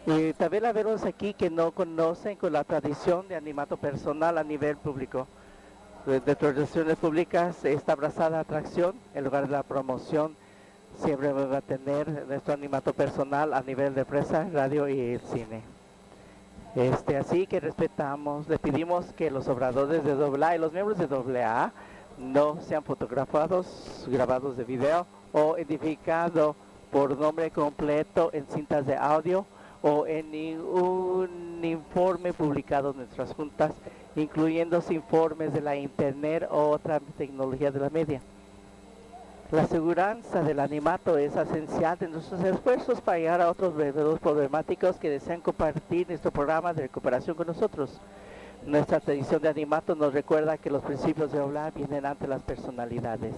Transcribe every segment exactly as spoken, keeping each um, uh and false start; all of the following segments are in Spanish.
Y también la vemos aquí que no conocen con la tradición de animato personal a nivel público. De, de relaciones públicas, esta abrazada atracción, en lugar de la promoción, siempre va a tener nuestro animato personal a nivel de prensa, radio y el cine. Este, así que respetamos, le pedimos que los obradores de doble A y los miembros de doble A no sean fotografados, grabados de video o identificados por nombre completo en cintas de audio o en ningún informe publicado en nuestras juntas, incluyendo informes de la internet o otra tecnología de la media. La seguridad del animato es esencial de nuestros esfuerzos para llegar a otros verdaderos problemáticos que desean compartir nuestro programa de recuperación con nosotros. Nuestra tradición de animato nos recuerda que los principios de hablar vienen ante las personalidades.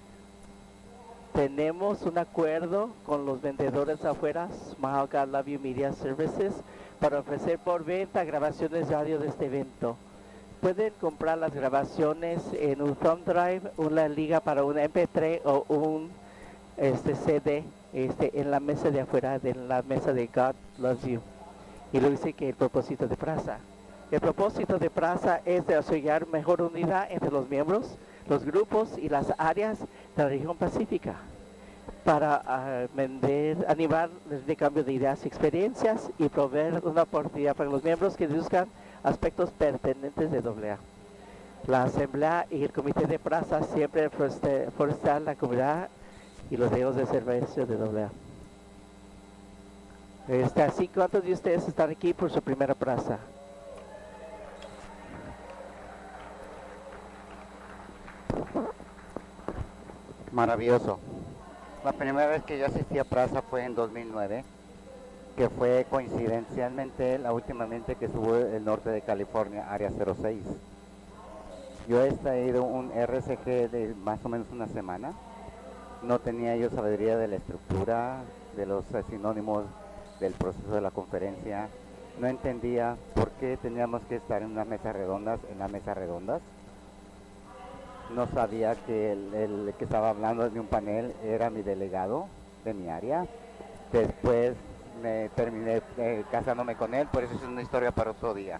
Tenemos un acuerdo con los vendedores afuera, Smile God Love You Media Services, para ofrecer por venta grabaciones de audio de este evento. Pueden comprar las grabaciones en un thumb drive, una liga para un eme pe tres o un este, ce de este, en la mesa de afuera, de la mesa de God Loves You. Y lo dice que el propósito de Praza. El propósito de Praza es de asegurar mejor unidad entre los miembros, los grupos y las áreas de la región pacífica para uh, vender, animar el cambio de ideas y experiencias y proveer una oportunidad para los miembros que buscan aspectos pertinentes de doble A. La Asamblea y el Comité de Praza siempre forestan la comunidad y los dedos de servicio de doble A. Este, así, ¿cuántos de ustedes están aquí por su primera praza? Maravilloso. La primera vez que yo asistí a Praza fue en dos mil nueve, que fue coincidencialmente la última vez que estuvo el norte de California, área cero seis. Yo he traído un erre ce ge de más o menos una semana. No tenía yo sabiduría de la estructura, de los sinónimos, del proceso de la conferencia. No entendía por qué teníamos que estar en unas mesas redondas, en las mesas redondas. No sabía que el, el que estaba hablando de un panel era mi delegado de mi área. Después me terminé eh, casándome con él, por eso es una historia para otro día.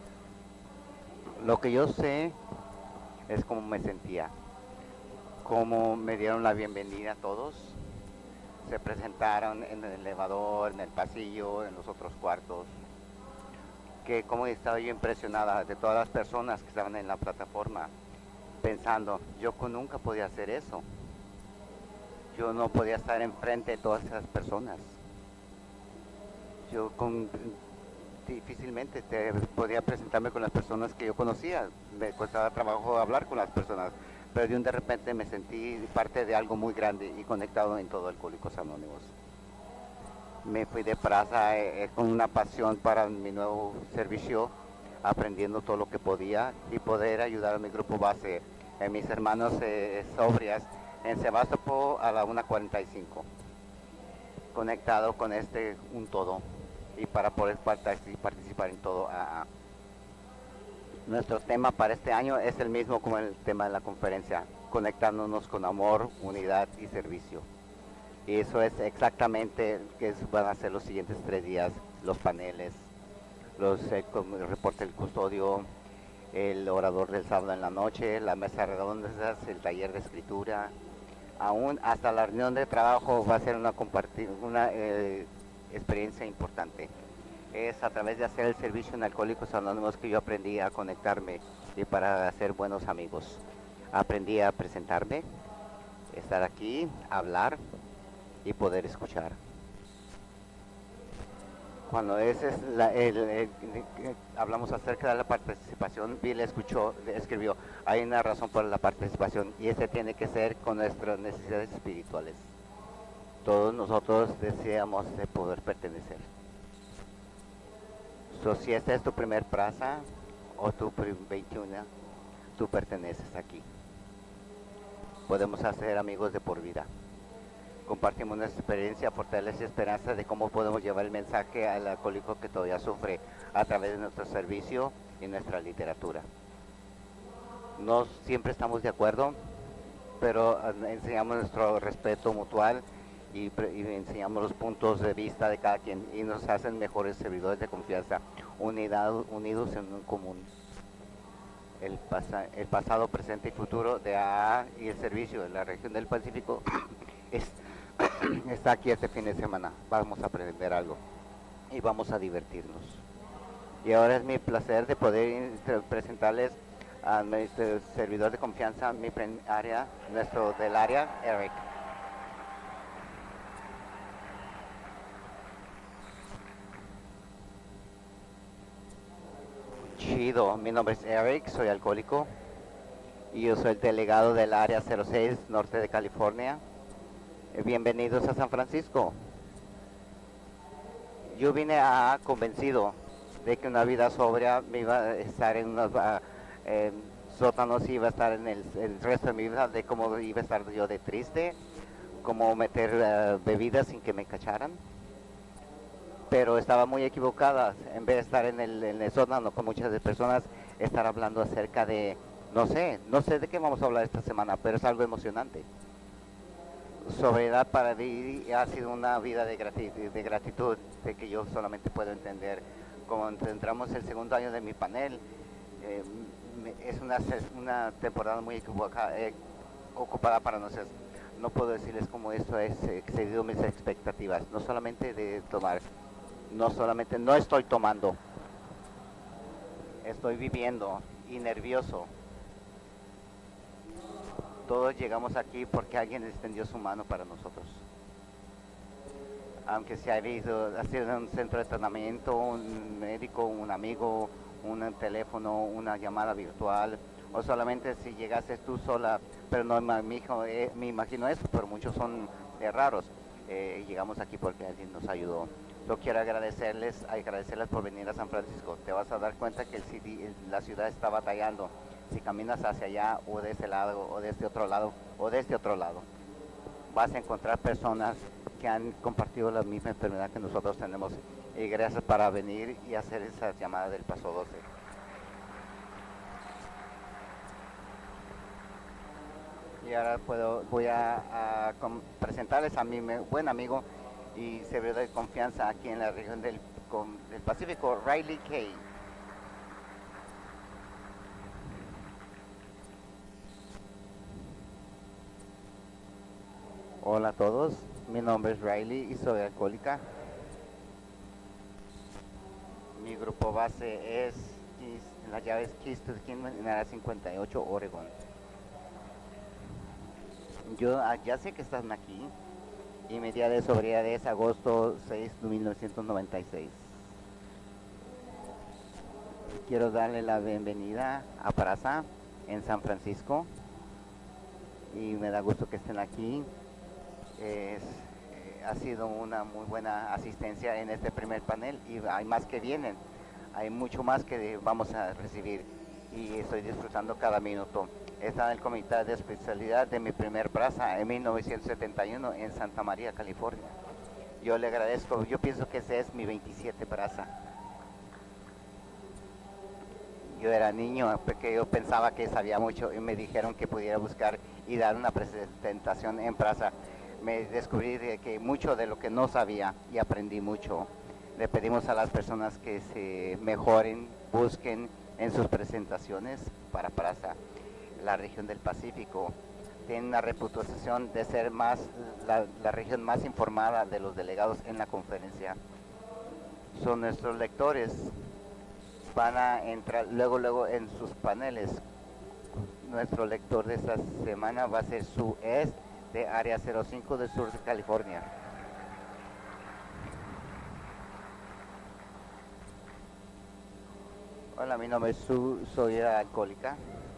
Lo que yo sé es cómo me sentía, cómo me dieron la bienvenida a todos. Se presentaron en el elevador, en el pasillo, en los otros cuartos. Que cómo estaba yo impresionada de todas las personas que estaban en la plataforma, pensando, yo nunca podía hacer eso. Yo no podía estar enfrente de todas esas personas. Yo con, difícilmente te podía presentarme con las personas que yo conocía. Me costaba trabajo hablar con las personas, pero de un de repente me sentí parte de algo muy grande y conectado en todo Alcohólicos Anónimos. Me fui de Praza eh, con una pasión para mi nuevo servicio, aprendiendo todo lo que podía y poder ayudar a mi grupo base, eh, mis hermanos eh, sobrias, en Sebastopol a la una cuarenta y cinco, conectado con este un todo y para poder participar en todo A A. Nuestro tema para este año es el mismo como el tema de la conferencia, conectándonos con amor, unidad y servicio. Y eso es exactamente que van a ser los siguientes tres días, los paneles, los, eh, el reporte del custodio, el orador del sábado en la noche, la mesa redonda, el taller de escritura, aún hasta la reunión de trabajo va a ser una, una eh, experiencia importante. Es a través de hacer el servicio en Alcohólicos Anónimos que yo aprendí a conectarme y para hacer buenos amigos. Aprendí a presentarme, estar aquí, hablar y poder escuchar. Cuando ese es la, el, el, el, el, hablamos acerca de la participación, Bill escuchó, escribió, hay una razón por la participación y ese tiene que ser con nuestras necesidades espirituales. Todos nosotros deseamos de poder pertenecer. So, si esta es tu primer praza o tu veintiuna, tú perteneces aquí. Podemos hacer amigos de por vida. Compartimos nuestra experiencia, fortaleza y esperanza de cómo podemos llevar el mensaje al alcohólico que todavía sufre a través de nuestro servicio y nuestra literatura. No siempre estamos de acuerdo, pero enseñamos nuestro respeto mutual y, y enseñamos los puntos de vista de cada quien y nos hacen mejores servidores de confianza, unidad, unidos en un común. El, pasa, el pasado, presente y futuro de A A y el servicio de la región del Pacífico es, está aquí este fin de semana. Vamos a aprender algo y vamos a divertirnos. Y ahora es mi placer de poder presentarles a nuestro servidor de confianza, mi área, nuestro del área, Eric. Chido, mi nombre es Eric, soy alcohólico y yo soy el delegado del área cero seis norte de California. Bienvenidos a San Francisco. Yo vine a convencido de que una vida sobria me iba a estar en unos eh, sótanos, iba a estar en el, el resto de mi vida, de cómo iba a estar yo de triste, cómo meter uh, bebidas sin que me cacharan. Pero estaba muy equivocada. En vez de estar en el, en el sótano con muchas personas, estar hablando acerca de, no sé, no sé de qué vamos a hablar esta semana, pero es algo emocionante. Sobriedad para mí ha sido una vida de gratitud, de gratitud, de que yo solamente puedo entender. Como entramos el segundo año de mi panel, eh, es una, una temporada muy equivocada, eh, ocupada para nosotros. No puedo decirles cómo esto ha excedido mis expectativas, no solamente de tomar, no solamente, no estoy tomando, estoy viviendo y nervioso. Todos llegamos aquí porque alguien extendió su mano para nosotros. Aunque se ha habido, ha sido un centro de entrenamiento, un médico, un amigo, un teléfono, una llamada virtual, o solamente si llegases tú sola, pero no me, eh, me imagino eso, pero muchos son eh, raros. Eh, llegamos aquí porque alguien nos ayudó. Yo quiero agradecerles, agradecerles por venir a San Francisco. Te vas a dar cuenta que el C D, la ciudad está batallando. Si caminas hacia allá o de este lado o de este otro lado o de este otro lado, vas a encontrar personas que han compartido la misma enfermedad que nosotros tenemos. Y gracias para venir y hacer esa llamada del paso doce. Y ahora puedo, voy a, a presentarles a mi buen amigo y servidor de confianza aquí en la región del, con, del Pacífico, Riley Kay. Hola a todos, mi nombre es Riley y soy alcohólica. Mi grupo base es la llave es Keys to the Kingdom en área cincuenta y ocho, Oregon. Yo ya sé que están aquí y mi día de sobriedad es agosto seis de mil novecientos noventa y seis. Quiero darle la bienvenida a Praza en San Francisco y me da gusto que estén aquí. Es, eh, ha sido una muy buena asistencia en este primer panel y hay más que vienen, hay mucho más que vamos a recibir y estoy disfrutando cada minuto. He estado en el comité de especialidad de mi primer Praza en mil novecientos setenta y uno en Santa María, California. Yo le agradezco, yo pienso que ese es mi veintisiete Praza. Yo era niño, porque yo pensaba que sabía mucho y me dijeron que pudiera buscar y dar una presentación en Praza. Me descubrí de que mucho de lo que no sabía y aprendí mucho. Le pedimos a las personas que se mejoren, busquen en sus presentaciones para Praza. La región del Pacífico tiene una reputación de ser más la, la región más informada de los delegados en la conferencia. Son nuestros lectores. Van a entrar luego, luego en sus paneles. Nuestro lector de esta semana va a ser Sue S. de área cero cinco del sur de California. Hola, mi nombre es Sue, soy alcohólica.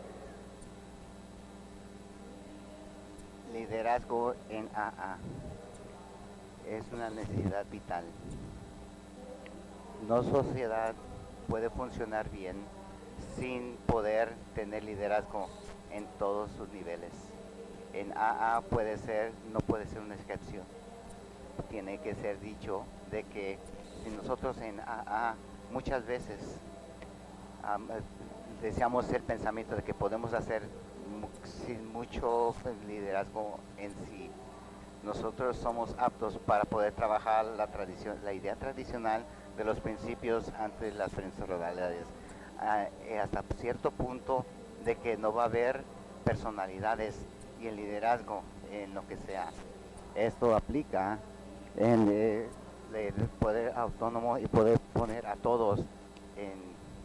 Liderazgo en A A es una necesidad vital. No sociedad puede funcionar bien sin poder tener liderazgo en todos sus niveles. En A A puede ser, no puede ser una excepción. Tiene que ser dicho de que si nosotros en A A muchas veces um, deseamos el pensamiento de que podemos hacer mu sin mucho liderazgo en sí, nosotros somos aptos para poder trabajar la tradición, la idea tradicional de los principios ante las diferentes realidades, ah, eh, hasta cierto punto de que no va a haber personalidades y el liderazgo en lo que sea. Esto aplica en eh, el poder autónomo y poder poner a todos en,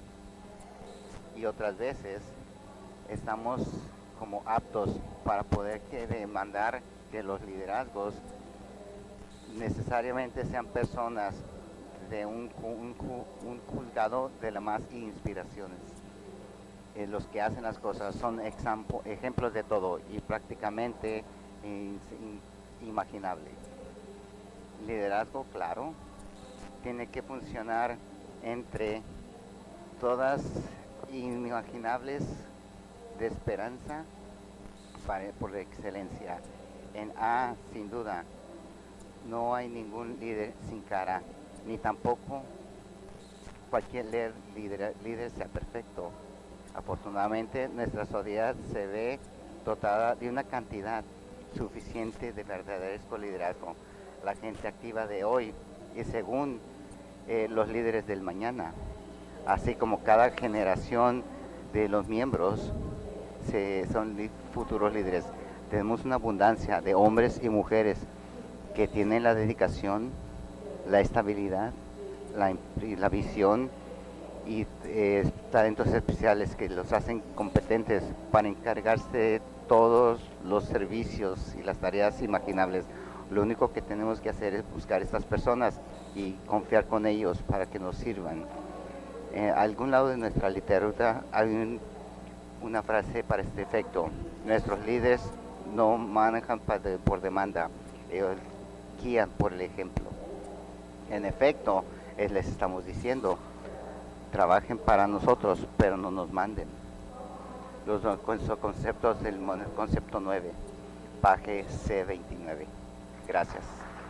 y otras veces estamos como aptos para poder que demandar que los liderazgos necesariamente sean personas de un, un, un juzgado de las más inspiraciones. Eh, los que hacen las cosas son exampo, ejemplos de todo y prácticamente in, in, imaginable. Liderazgo, claro, tiene que funcionar entre todas inimaginables de esperanza para, por excelencia. En A, sin duda, no hay ningún líder sin cara, ni tampoco cualquier líder, líder, líder sea perfecto. Afortunadamente, nuestra sociedad se ve dotada de una cantidad suficiente de verdaderos liderazgo. La gente activa de hoy y según eh, los líderes del mañana, así como cada generación de los miembros se, son li, futuros líderes. Tenemos una abundancia de hombres y mujeres que tienen la dedicación, la estabilidad, la, la visión y eh, talentos especiales que los hacen competentes para encargarse de todos los servicios y las tareas imaginables. Lo único que tenemos que hacer es buscar a estas personas y confiar con ellos para que nos sirvan. En algún lado de nuestra literatura hay un, una frase para este efecto: nuestros líderes no manejan por demanda, ellos guían por el ejemplo. En efecto, les estamos diciendo, trabajen para nosotros, pero no nos manden. Los conceptos del concepto nueve, Page C veintinueve. Gracias.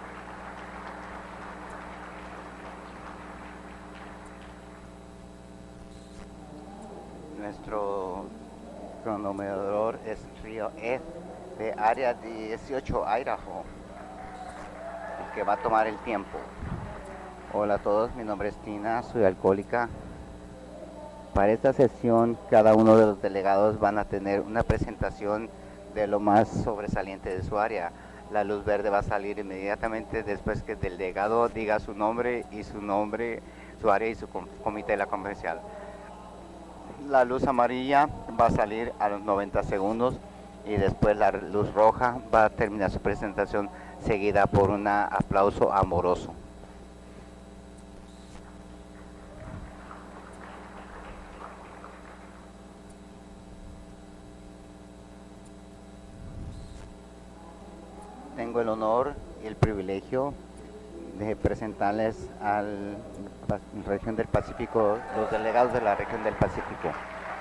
Nuestro cronometrador es Río F de área dieciocho, Idaho, que va a tomar el tiempo. Hola a todos, mi nombre es Tina, soy alcohólica. Para esta sesión, cada uno de los delegados van a tener una presentación de lo más sobresaliente de su área. La luz verde va a salir inmediatamente después que el delegado diga su nombre y su nombre, su área y su comité de la conferencial. La luz amarilla va a salir a los noventa segundos y después la luz roja va a terminar su presentación, seguida por un aplauso amoroso. Tengo el honor y el privilegio de presentarles a la región del Pacífico, los delegados de la región del Pacífico.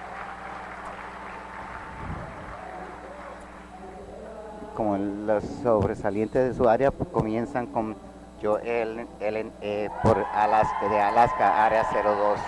Como los sobresalientes de su área, pues, comienzan con Joel Ellen E. por Alaska, de Alaska, área cero dos.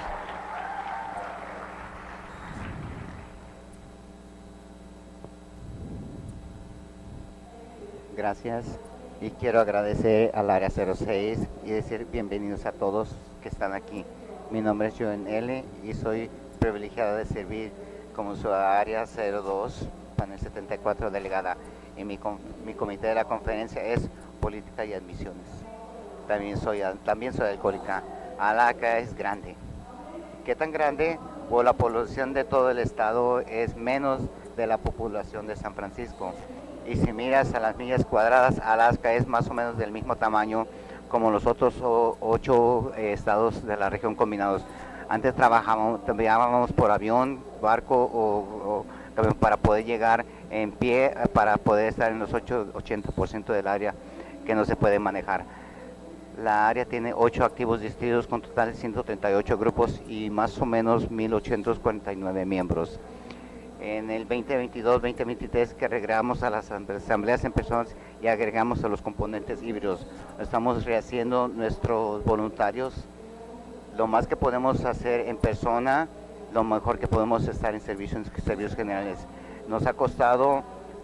Gracias. Y quiero agradecer al área cero seis y decir bienvenidos a todos que están aquí. Mi nombre es Joel L. y soy privilegiado de servir como su área cero dos, panel setenta y cuatro delegada. Y mi, mi comité de la conferencia es política y admisiones. También soy, también soy alcohólica. Alaska es grande. ¿Qué tan grande? Pues la población de todo el estado es menos de la población de San Francisco. Y si miras a las millas cuadradas, Alaska es más o menos del mismo tamaño como los otros ocho eh, estados de la región combinados. Antes trabajábamos, viajábamos por avión, barco o, o para poder llegar en pie, para poder estar en los ochenta por ciento del área que no se puede manejar. La área tiene ocho activos distritos con total de ciento treinta y ocho grupos y más o menos mil ochocientos cuarenta y nueve miembros. En el veinte veintidós veinte veintitrés que agregamos a las asambleas en personas y agregamos a los componentes híbridos. Estamos rehaciendo nuestros voluntarios. Lo más que podemos hacer en persona, lo mejor que podemos estar en servicios, en servicios generales. Nos ha costado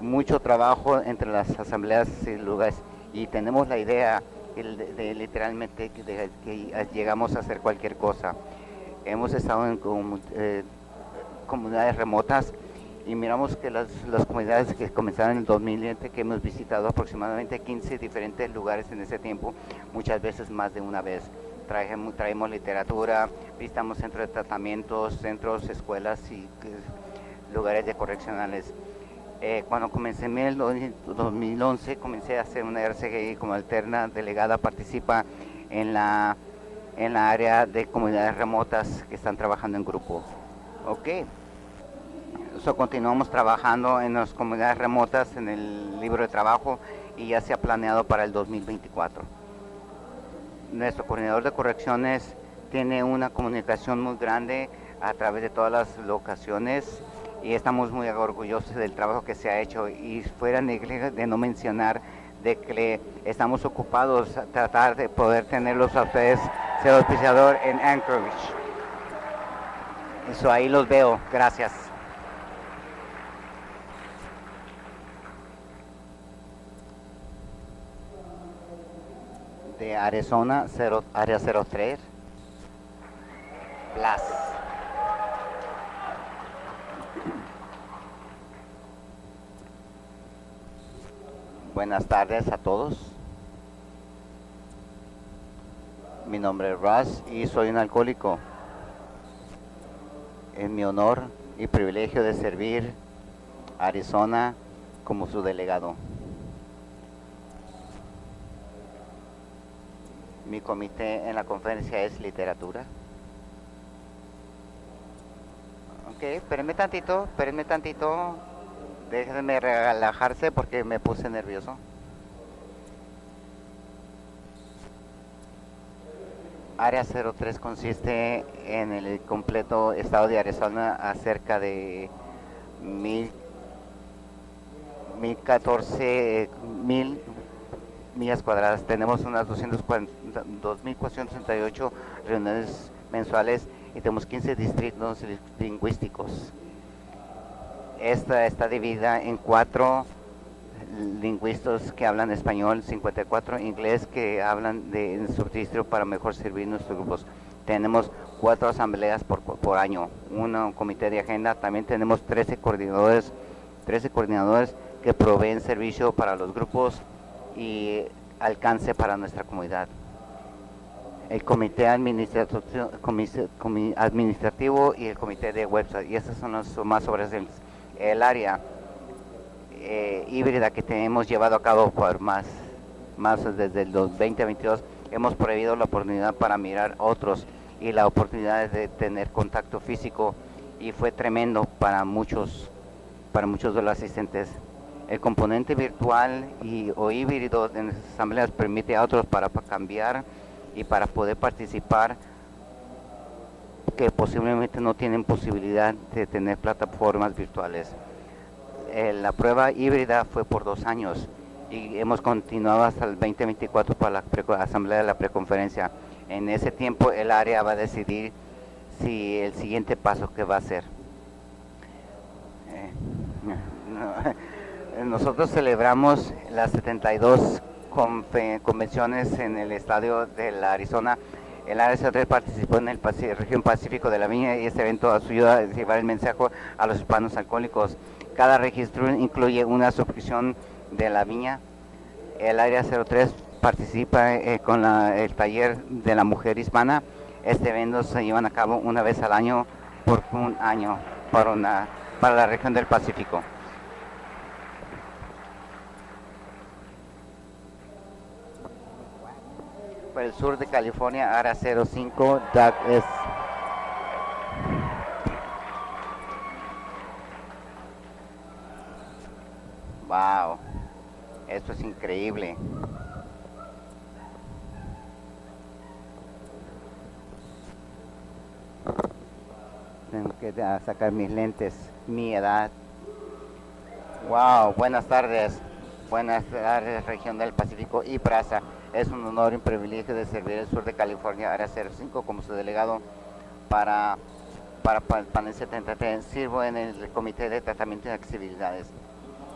mucho trabajo entre las asambleas y lugares, y tenemos la idea de, de literalmente de, de, que llegamos a hacer cualquier cosa. Hemos estado en comun, eh, comunidades remotas y miramos que las, las comunidades que comenzaron en el dos mil veinte, que hemos visitado aproximadamente quince diferentes lugares en ese tiempo, muchas veces más de una vez. Traemos, traemos literatura, visitamos centros de tratamientos, centros, escuelas y eh, lugares de correccionales. Eh, cuando comencé en el dos mil once, comencé a hacer una R C G I como alterna delegada, participa en la, en la área de comunidades remotas que están trabajando en grupo. Ok. So, continuamos trabajando en las comunidades remotas en el libro de trabajo y ya se ha planeado para el dos mil veinticuatro. Nuestro coordinador de correcciones tiene una comunicación muy grande a través de todas las locaciones y estamos muy orgullosos del trabajo que se ha hecho, y fuera de no mencionar de que estamos ocupados a tratar de poder tenerlos a ustedes ser auspiciador en Anchorage. Eso ahí los veo. Gracias. De Arizona, cero, área cero tres, Blas. Buenas tardes a todos. Mi nombre es Russ y soy un alcohólico. Es mi honor y privilegio de servir a Arizona como su delegado. Mi comité en la conferencia es literatura. Ok, espérenme tantito, espérenme tantito. Déjenme relajarse porque me puse nervioso. Área cero tres consiste en el completo estado de Arizona a cerca de mil, mil catorce mil millas cuadradas. Tenemos unas dos mil cuatrocientos sesenta y ocho reuniones mensuales y tenemos quince distritos lingüísticos. Esta está dividida en cuatro lingüistas que hablan español, cincuenta y cuatro inglés que hablan de subdistrito para mejor servir nuestros grupos. Tenemos cuatro asambleas por, por año, un comité de agenda. También tenemos trece coordinadores, trece coordinadores que proveen servicio para los grupos y alcance para nuestra comunidad. El comité administrativo, administrativo y el comité de website, y esas son las más sobresalientes. El área eh, híbrida que hemos llevado a cabo por más, más desde el veinte veintidós, hemos prohibido la oportunidad para mirar otros y la oportunidad de tener contacto físico, y fue tremendo para muchos, para muchos de los asistentes. El componente virtual y, o híbrido en las asambleas permite a otros para, para cambiar y para poder participar que posiblemente no tienen posibilidad de tener plataformas virtuales. Eh, la prueba híbrida fue por dos años y hemos continuado hasta el veinte veinticuatro para la asamblea de la preconferencia. En ese tiempo el área va a decidir si el siguiente paso que va a hacer. Eh, no, nosotros celebramos las setenta y dos convenciones en el estadio de la Arizona. El área cero tres participó en la región Pacífico de la Viña, y este evento ayuda a llevar el mensaje a los hispanos alcohólicos. Cada registro incluye una suscripción de la Viña. El área cero tres participa eh, con la, el taller de la mujer hispana. Este evento se lleva a cabo una vez al año por un año para, una, para la región del Pacífico. Para el sur de California, área cero cinco, Doug es wow, esto es increíble. Tengo que sacar mis lentes, mi edad. Wow, buenas tardes. Buenas tardes, región del Pacífico y Praza. Es un honor y un privilegio de servir el sur de California, área cero cinco, como su delegado para, para, para el panel setenta y tres. Sirvo en el comité de tratamiento de accesibilidades.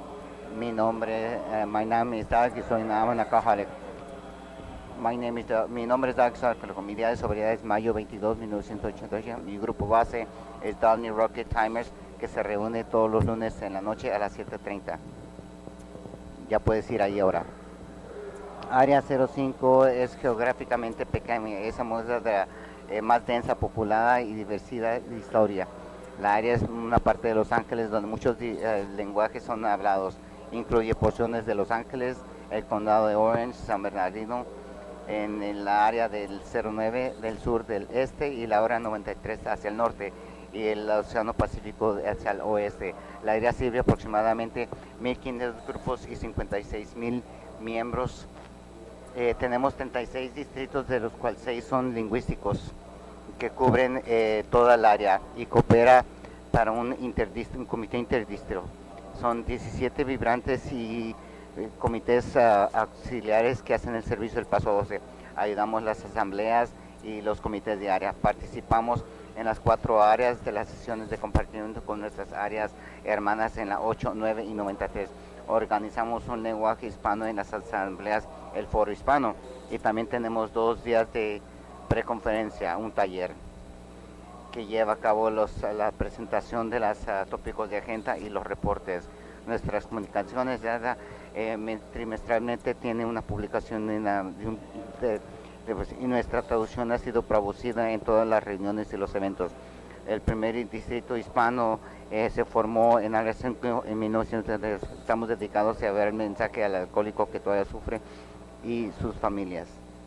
Mi nombre, uh, my name is Doug y soy un alcoholic. My name is Doug, mi nombre es Doug Sarko. Mi día de sobriedad es mayo veintidós, mil novecientos ochenta y ocho. Mi grupo base es Downey Rocket Timers, que se reúne todos los lunes en la noche a las siete treinta. Ya puedes ir ahí ahora. Área cero cinco es geográficamente pequeña, es la muestra de, eh, más densa, poblada y diversidad de historia. La área es una parte de Los Ángeles donde muchos eh, lenguajes son hablados. Incluye porciones de Los Ángeles, el condado de Orange, San Bernardino, en el área del cero nueve del sur del este y la hora noventa y tres hacia el norte y el Océano Pacífico hacia el oeste. La área sirve aproximadamente mil quinientos grupos y cincuenta y seis mil miembros. Eh, tenemos treinta y seis distritos, de los cuales seis son lingüísticos, que cubren eh, toda el área y coopera para un, un comité interdistro. Son diecisiete vibrantes y eh, comités uh, auxiliares que hacen el servicio del Paso doce. Ayudamos las asambleas y los comités de área. Participamos en las cuatro áreas de las sesiones de compartimiento con nuestras áreas hermanas en la ocho, nueve y noventa y tres. Organizamos un lenguaje hispano en las asambleas, el Foro Hispano, y también tenemos dos días de preconferencia, un taller que lleva a cabo los, la presentación de los uh, tópicos de agenda y los reportes. Nuestras comunicaciones ya, eh, trimestralmente tiene una publicación en la, de un, de, de, pues, y nuestra traducción ha sido producida en todas las reuniones y los eventos. El primer distrito hispano eh, se formó en Área cinco en mil novecientos setenta y tres. Estamos dedicados a ver el mensaje al alcohólico que todavía sufre y sus familias.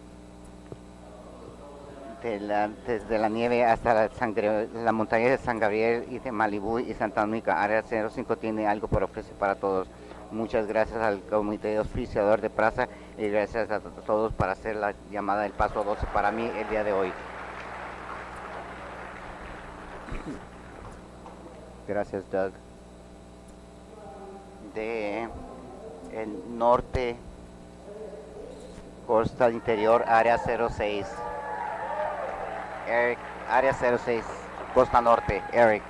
De la, desde la nieve hasta la, sangre, la montaña de San Gabriel y de Malibú y Santa Mónica, Área cero cinco tiene algo por ofrecer para todos. Muchas gracias al comité auspiciador de Plaza y gracias a todos para hacer la llamada del Paso doce para mí el día de hoy. Gracias, Doug. De el norte, costa interior, área cero seis. Eric, área cero seis, costa norte, Eric.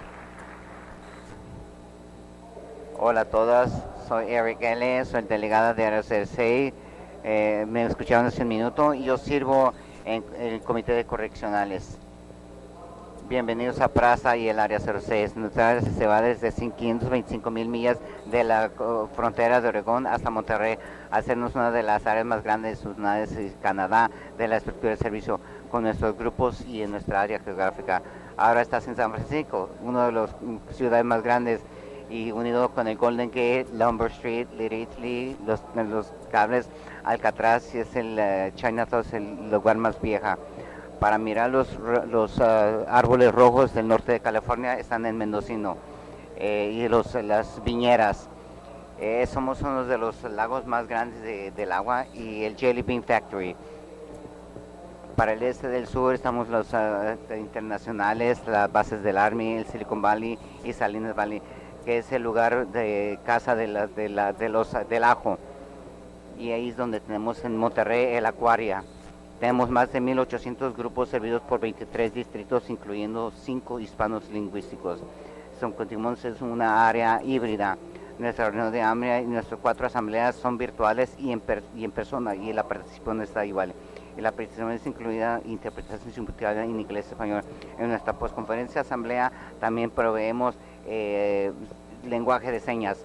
Hola a todas, soy Eric L., soy el delegado de área cero seis. Eh, me escucharon hace un minuto y yo sirvo en, en el comité de correccionales. Bienvenidos a Plaza y el área cero seis. Nuestra área se va desde quinientas veinticinco mil millas de la uh, frontera de Oregón hasta Monterrey, a hacernos una de las áreas más grandes de Canadá de la estructura de servicio con nuestros grupos y en nuestra área geográfica. Ahora estás en San Francisco, una de las ciudades más grandes, y unido con el Golden Gate, Lumber Street, Little Italy, los, los cables Alcatraz, y es el uh, Chinatown, es el lugar más vieja. Para mirar los, los uh, árboles rojos del norte de California están en Mendocino, eh, y los, las viñeras. Eh, somos uno de los lagos más grandes de, del agua y el Jelly Bean Factory. Para el este del sur estamos los uh, internacionales, las bases del Army, el Silicon Valley y Salinas Valley, que es el lugar de casa de, la, de, la, de los, del ajo. Y ahí es donde tenemos en Monterrey el Acuaria. Tenemos más de mil ochocientos grupos servidos por veintitrés distritos, incluyendo cinco hispanos lingüísticos. Son continuos, es una área híbrida. Nuestra reunión de AMRIA y nuestras cuatro asambleas son virtuales y en, per, y en persona, y la participación está igual. Y la participación es incluida interpretación simultánea en inglés y español. En nuestra postconferencia asamblea también proveemos eh, lenguaje de señas.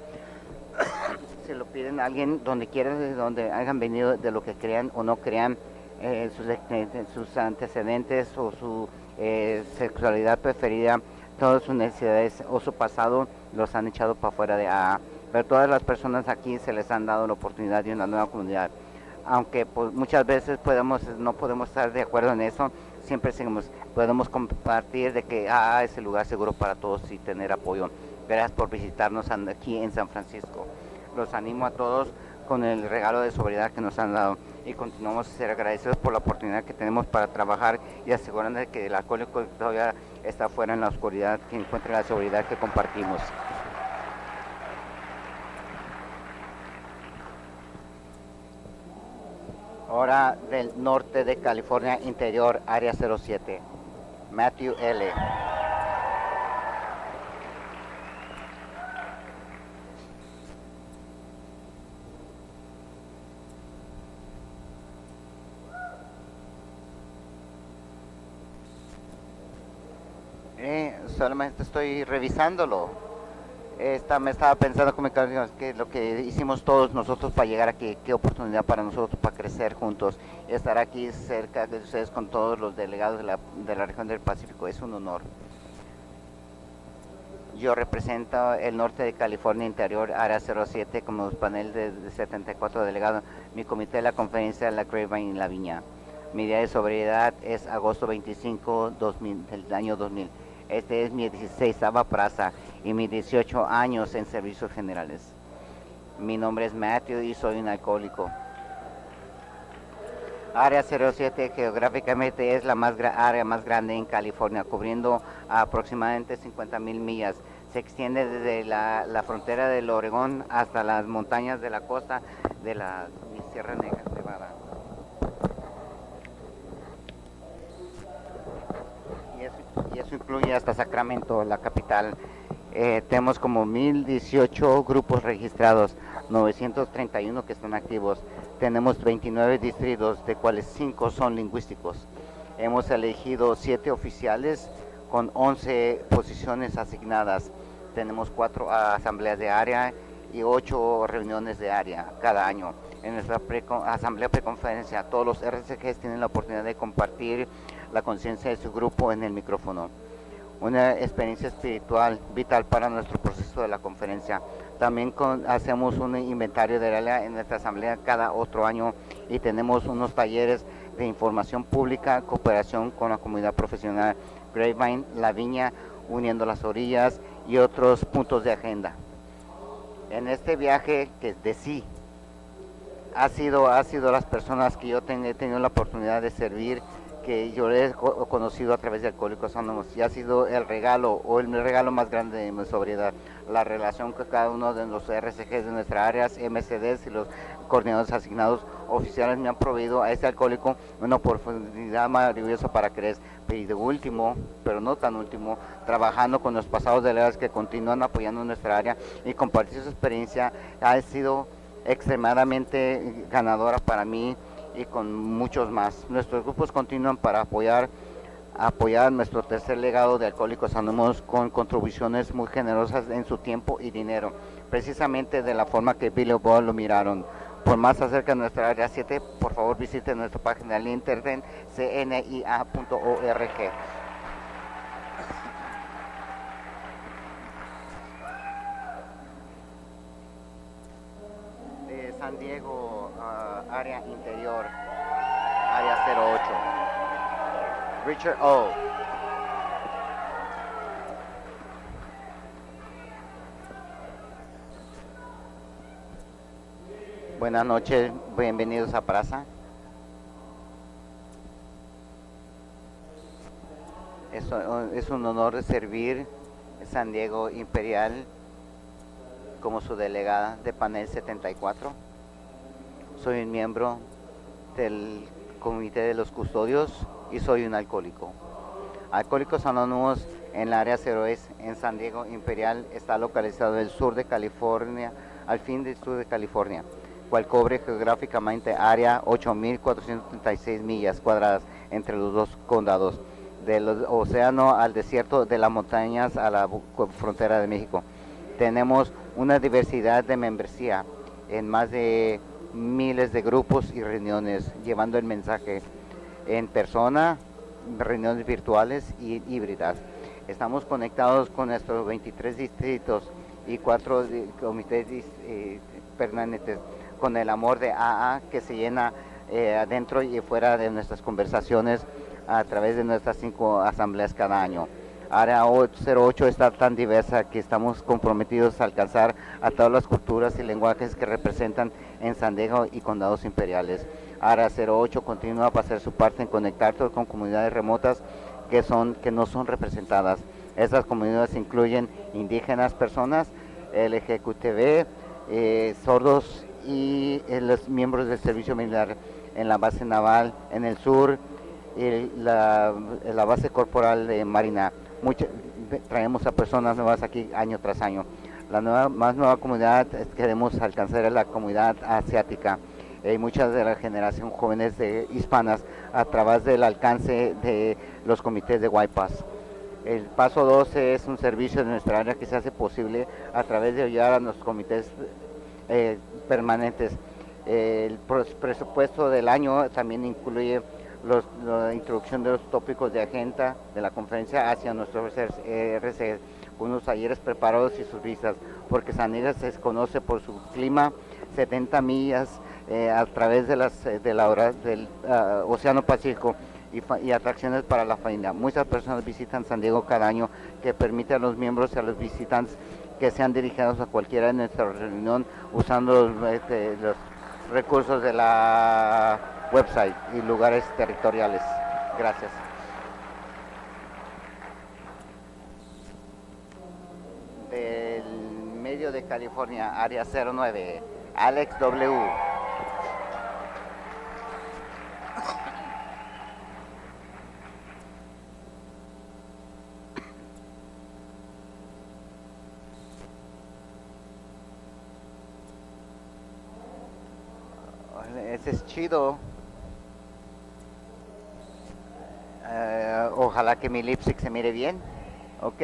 Se lo piden a alguien donde quiera, de donde hayan venido, de lo que crean o no crean, eh, sus, eh, sus antecedentes o su eh, sexualidad preferida, todas sus necesidades o su pasado los han echado para afuera de A A. Pero todas las personas aquí se les han dado la oportunidad de una nueva comunidad. Aunque pues, muchas veces podemos, no podemos estar de acuerdo en eso, siempre seguimos, podemos compartir de que A A es el lugar seguro para todos y tener apoyo. Gracias por visitarnos aquí en San Francisco. Los animo a todos con el regalo de sobriedad que nos han dado y continuamos a ser agradecidos por la oportunidad que tenemos para trabajar y asegurarnos de que el alcohólico todavía está fuera en la oscuridad, que encuentre la sobriedad que compartimos. Hora del norte de California interior, área cero siete. Matthew L. solamente estoy revisándolo. Esta, me estaba pensando que lo que hicimos todos nosotros para llegar aquí, qué oportunidad para nosotros para crecer juntos y estar aquí cerca de ustedes con todos los delegados de la, de la región del Pacífico. Es un honor. Yo represento el norte de California Interior, área cero siete, como panel de, de setenta y cuatro delegados. Mi comité de la conferencia de la Grapevine en La Viña. Mi día de sobriedad es agosto veinticinco dos mil, del año dos mil. Este es mi dieciséisava praza y mis dieciocho años en servicios generales. Mi nombre es Matthew y soy un alcohólico. Área cero siete geográficamente es la más área más grande en California, cubriendo aproximadamente cincuenta mil millas. Se extiende desde la, la frontera del Oregón hasta las montañas de la costa de la Sierra Nevada. Y eso, y eso incluye hasta Sacramento, la capital. Eh, tenemos como mil dieciocho grupos registrados, novecientos treinta y uno que están activos. Tenemos veintinueve distritos, de cuales cinco son lingüísticos. Hemos elegido siete oficiales con once posiciones asignadas. Tenemos cuatro asambleas de área y ocho reuniones de área cada año. En nuestra pre asamblea preconferencia, todos los R C Gs tienen la oportunidad de compartir la conciencia de su grupo en el micrófono. Una experiencia espiritual vital para nuestro proceso de la conferencia. También con, hacemos un inventario de área en nuestra asamblea cada otro año y tenemos unos talleres de información pública, cooperación con la comunidad profesional, Grapevine, La Viña, Uniendo las Orillas y otros puntos de agenda. En este viaje que de sí ha sido, ha sido las personas que yo ten, he tenido la oportunidad de servir, que yo he conocido a través de Alcohólicos Anónimos, y ha sido el regalo o el regalo más grande de mi sobriedad, la relación que cada uno de los R C Gs de nuestras áreas, M C Ds y los coordinadores asignados oficiales me han proveído a este alcohólico una oportunidad maravillosa para crecer. Y de último, pero no tan último, trabajando con los pasados delegados que continúan apoyando nuestra área y compartir su experiencia ha sido extremadamente ganadora para mí y con muchos más. Nuestros grupos continúan para apoyar apoyar nuestro tercer legado de Alcohólicos Anónimos con contribuciones muy generosas en su tiempo y dinero, precisamente de la forma que Billy Bob lo miraron. Por más acerca de nuestra área siete, por favor visite nuestra página en internet c n i a punto org. De San Diego, uh, área interior, área cero ocho. Richard O. Buenas noches, bienvenidos a Praza. Es, es un honor de servir San Diego Imperial como su delegada de panel setenta y cuatro. Soy un miembro del comité de los custodios y soy un alcohólico. Alcohólicos Anónimos en la área cero es en San Diego Imperial está localizado en el sur de California, al fin del sur de California, cual cubre geográficamente área ocho mil cuatrocientas treinta y seis millas cuadradas entre los dos condados, del océano al desierto, de las montañas a la frontera de México. Tenemos una diversidad de membresía en más de miles de grupos y reuniones, llevando el mensaje en persona, reuniones virtuales y híbridas. Estamos conectados con nuestros veintitrés distritos y cuatro comités eh, permanentes, con el amor de A A que se llena eh, adentro y fuera de nuestras conversaciones a través de nuestras cinco asambleas cada año. Área cero ocho está tan diversa que estamos comprometidos a alcanzar a todas las culturas y lenguajes que representan en San Diego y condados imperiales. Área cero ocho continúa para hacer su parte en conectarse con comunidades remotas que, son, que no son representadas. Estas comunidades incluyen indígenas, personas, L G B T, eh, sordos y eh, los miembros del servicio militar en la base naval en el sur y la, la base corporal de Marina. Mucha, traemos a personas nuevas aquí año tras año. La nueva, más nueva comunidad que queremos alcanzar es la comunidad asiática. Hay muchas de la generación jóvenes de hispanas a través del alcance de los comités de Y P A S. El paso doce es un servicio de nuestra área que se hace posible a través de ayudar a nuestros comités eh, permanentes. Eh, el presupuesto del año también incluye los, la introducción de los tópicos de agenda de la conferencia hacia nuestros R C, unos talleres preparados y sus vistas, porque San Diego se conoce por su clima, setenta millas eh, a través de las de la hora del uh, Océano Pacífico y, y atracciones para la familia. Muchas personas visitan San Diego cada año, que permite a los miembros y a los visitantes que sean dirigidos a cualquiera de nuestra reunión usando los, este, los recursos de la website y lugares territoriales. Gracias. Del medio de California, área cero nueve, Alex W. Ese es chido. Uh, ojalá que mi lipstick se mire bien. Ok.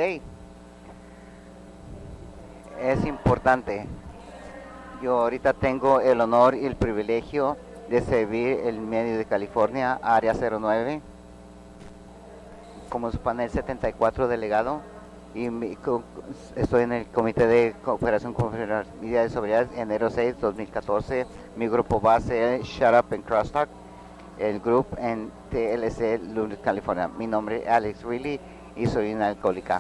Es importante. Yo ahorita tengo el honor y el privilegio de servir el medio de California, área cero nueve, como su panel setenta y cuatro delegado. Y mi, estoy en el Comité de Cooperación Confederal Media de Sobriedad, enero seis, dos mil catorce. Mi grupo base es Shut Up and Crosstalk, el grupo en T L C, Lunes, California. Mi nombre es Alex Reilly y soy una alcohólica.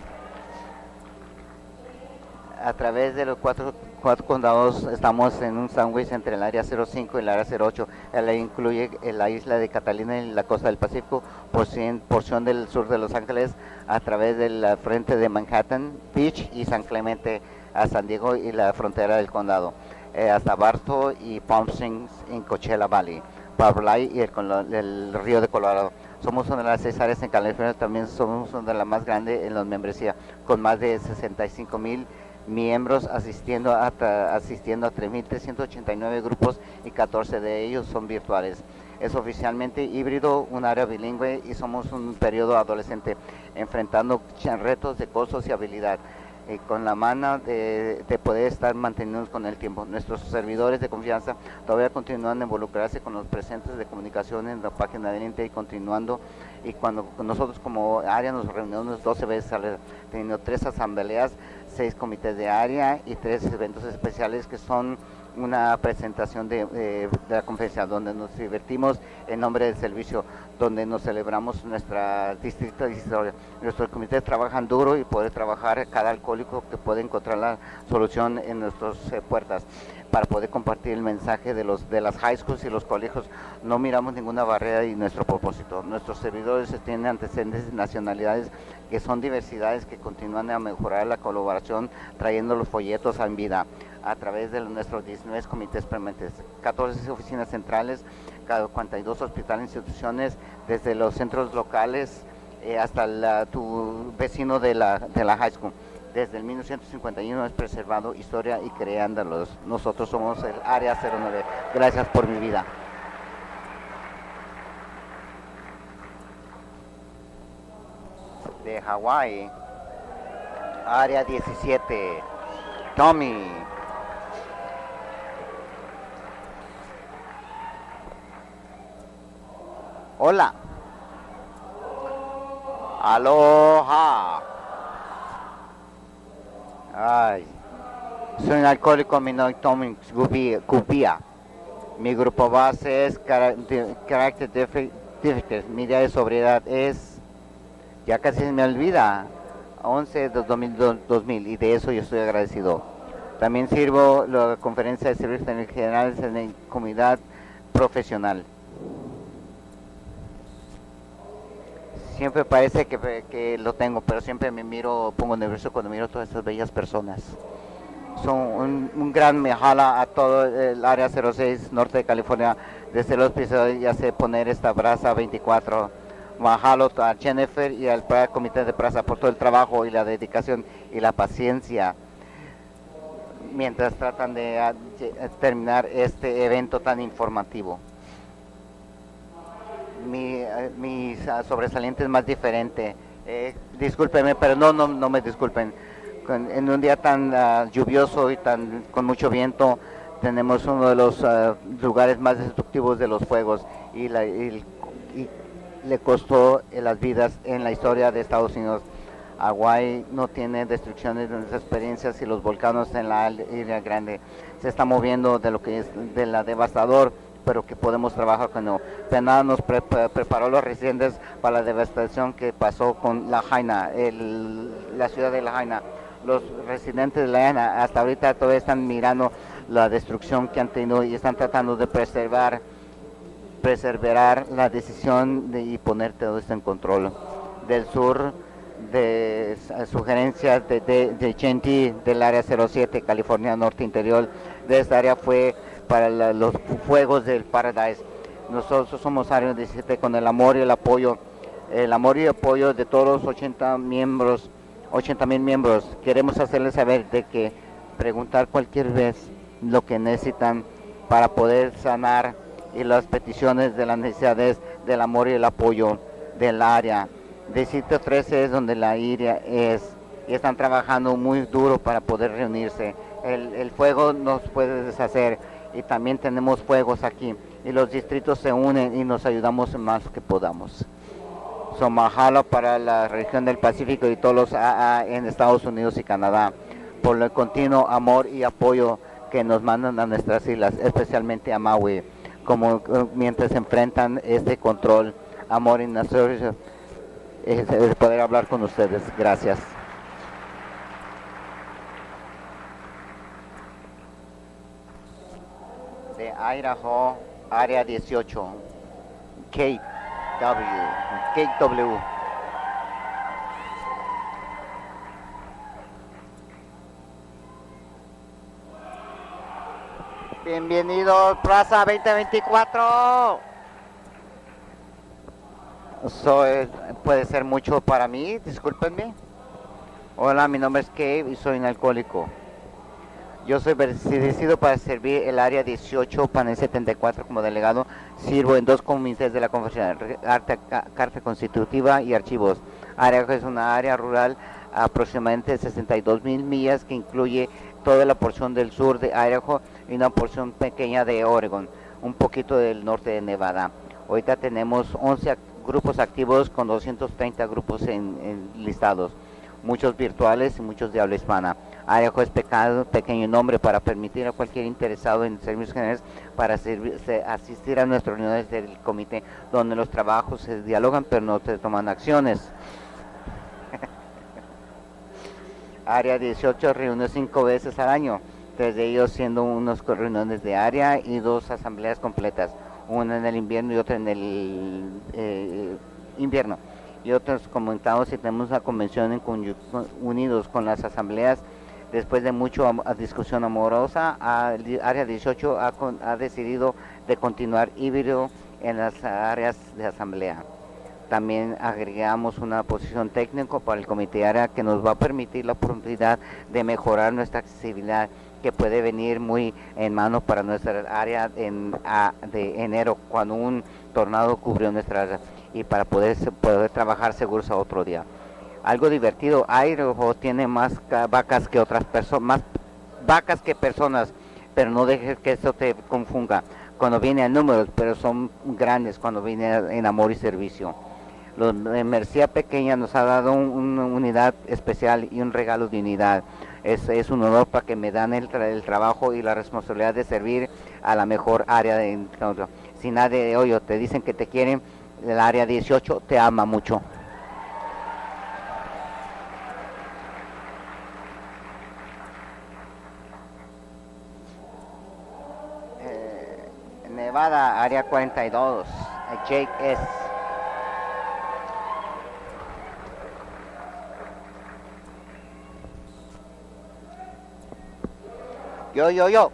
A través de los cuatro, cuatro condados estamos en un sándwich entre el área cero cinco y el área cero ocho. Él incluye la isla de Catalina y la costa del Pacífico, porción del sur de Los Ángeles, a través de la frente de Manhattan Beach y San Clemente a San Diego y la frontera del condado, eh, hasta Bartow y Palm Springs en Coachella Valley, Barblay y el, el río de Colorado. Somos una de las seis áreas en California, también somos una de las más grandes en la membresía, con más de sesenta y cinco mil miembros asistiendo a, asistiendo a tres mil trescientos ochenta y nueve grupos y catorce de ellos son virtuales. Es oficialmente híbrido, un área bilingüe y somos un periodo adolescente enfrentando retos de costo y habilidad. Eh, con la mano de, de poder estar mantenidos con el tiempo. Nuestros servidores de confianza todavía continúan a involucrarse con los presentes de comunicación en la página del ente y continuando, y cuando nosotros como área nos reunimos doce veces, teniendo tres asambleas, seis comités de área y tres eventos especiales que son una presentación de, de, de la conferencia donde nos divertimos en nombre del servicio, donde nos celebramos nuestra distrito de historia. Nuestros comités trabajan duro y poder trabajar cada alcohólico que puede encontrar la solución en nuestras eh, puertas para poder compartir el mensaje de los de las high schools y los colegios. No miramos ninguna barrera y nuestro propósito. Nuestros servidores tienen antecedentes de nacionalidades que son diversidades que continúan a mejorar la colaboración, trayendo los folletos en vida a través de nuestros diecinueve comités permanentes, catorce oficinas centrales, cuarenta y dos hospitales e instituciones, desde los centros locales eh, hasta la, tu vecino de la, de la high school. Desde el mil novecientos cincuenta y uno es preservado historia y creándolos. Nosotros somos el área cero nueve. Gracias por mi vida. De Hawái, área diecisiete, Tommy. Hola. Aloha. Ay. Soy un alcohólico, mi nombre es Tommy Cupia. Mi grupo base es Character Defectors. Mi día de sobriedad es, ya casi me olvida, once de dos mil, y de eso yo estoy agradecido. También sirvo la conferencia de servicios generales en la comunidad profesional. Siempre parece que, que lo tengo, pero siempre me miro, pongo nervioso cuando miro a todas estas bellas personas. Son un, un gran mejala a todo el área cero seis norte de California, desde los episodios ya sé poner esta brasa veinticuatro. Mahalo a Jennifer y al comité de plaza por todo el trabajo y la dedicación y la paciencia mientras tratan de a, a terminar este evento tan informativo. Mi, mis uh, sobresalientes más diferente Eh, discúlpenme, pero no, no, no me disculpen. Con- en un día tan uh, lluvioso y tan con mucho viento, tenemos uno de los uh, lugares más destructivos de los fuegos y, la, y, y le costó eh, las vidas en la historia de Estados Unidos. Hawái no tiene destrucciones de nuestras experiencias y los volcanes en la isla grande se está moviendo de lo que es de la devastador, pero que podemos trabajar con él. Penal nos pre preparó los residentes para la devastación que pasó con La Haina, el, la ciudad de La Haina. Los residentes de La Haina hasta ahorita todavía están mirando la destrucción que han tenido y están tratando de preservar preservar la decisión de, y poner todo esto en control. Del sur, de sugerencias de, de, de Genti del área cero siete, California Norte Interior, de esta área fue para la, los fuegos del Paradise. Nosotros somos área diecisiete con el amor y el apoyo, el amor y el apoyo de todos los ochenta miembros, ochenta mil miembros. Queremos hacerles saber de que preguntar cualquier vez lo que necesitan para poder sanar y las peticiones de las necesidades del amor y el apoyo del área. Distrito trece es donde la área es y están trabajando muy duro para poder reunirse. El, el fuego nos puede deshacer y también tenemos fuegos aquí y los distritos se unen y nos ayudamos más que podamos. So, mahalo para la región del Pacífico y todos los A A en Estados Unidos y Canadá por el continuo amor y apoyo que nos mandan a nuestras islas, especialmente a Maui, como mientras enfrentan este control, amor y nosotros es de poder hablar con ustedes. Gracias. De Idaho, área dieciocho, Kate W. Kate W. Bienvenidos, Plaza veinte veinticuatro. So, eh, puede ser mucho para mí, discúlpenme. Hola, mi nombre es Cave y soy un alcohólico. Yo soy decidido para servir el área dieciocho, panel setenta y cuatro como delegado. Sirvo en dos comités de la Conferencia, Carta Constitutiva y Archivos. Área es una área rural aproximadamente sesenta y dos mil millas que incluye toda la porción del sur de Idaho y una porción pequeña de Oregon, un poquito del norte de Nevada. Ahorita tenemos once grupos activos con doscientos treinta grupos en, en listados, muchos virtuales y muchos de habla hispana. Idaho es pecado, pequeño nombre para permitir a cualquier interesado en servicios generales para servir, se, asistir a nuestras reuniones del comité, donde los trabajos se dialogan pero no se toman acciones. Área dieciocho reúne cinco veces al año, tres de ellos siendo unas reuniones de área y dos asambleas completas, una en el invierno y otra en el eh, invierno. Y otros comentamos si tenemos una convención en unidos con las asambleas. Después de mucha discusión amorosa, área dieciocho ha, ha decidido de continuar híbrido en las áreas de asamblea. También agregamos una posición técnica para el comité área que nos va a permitir la oportunidad de mejorar nuestra accesibilidad, que puede venir muy en mano para nuestra área en, a, de enero, cuando un tornado cubrió nuestra área, y para poder, poder trabajar seguros a otro día. Algo divertido, Idaho tiene más vacas que otras personas, más vacas que personas, pero no dejes que eso te confunda cuando viene a números, pero son grandes cuando viene en amor y servicio. La Mercía Pequeña nos ha dado un, una unidad especial y un regalo de unidad. Es, es un honor para que me dan el, el trabajo y la responsabilidad de servir a la mejor área de encuentro. Si nadie de hoyo te dicen que te quieren, el área dieciocho te ama mucho. Eh, Nevada, área cuarenta y dos, Jake S. Yo, yo, yo.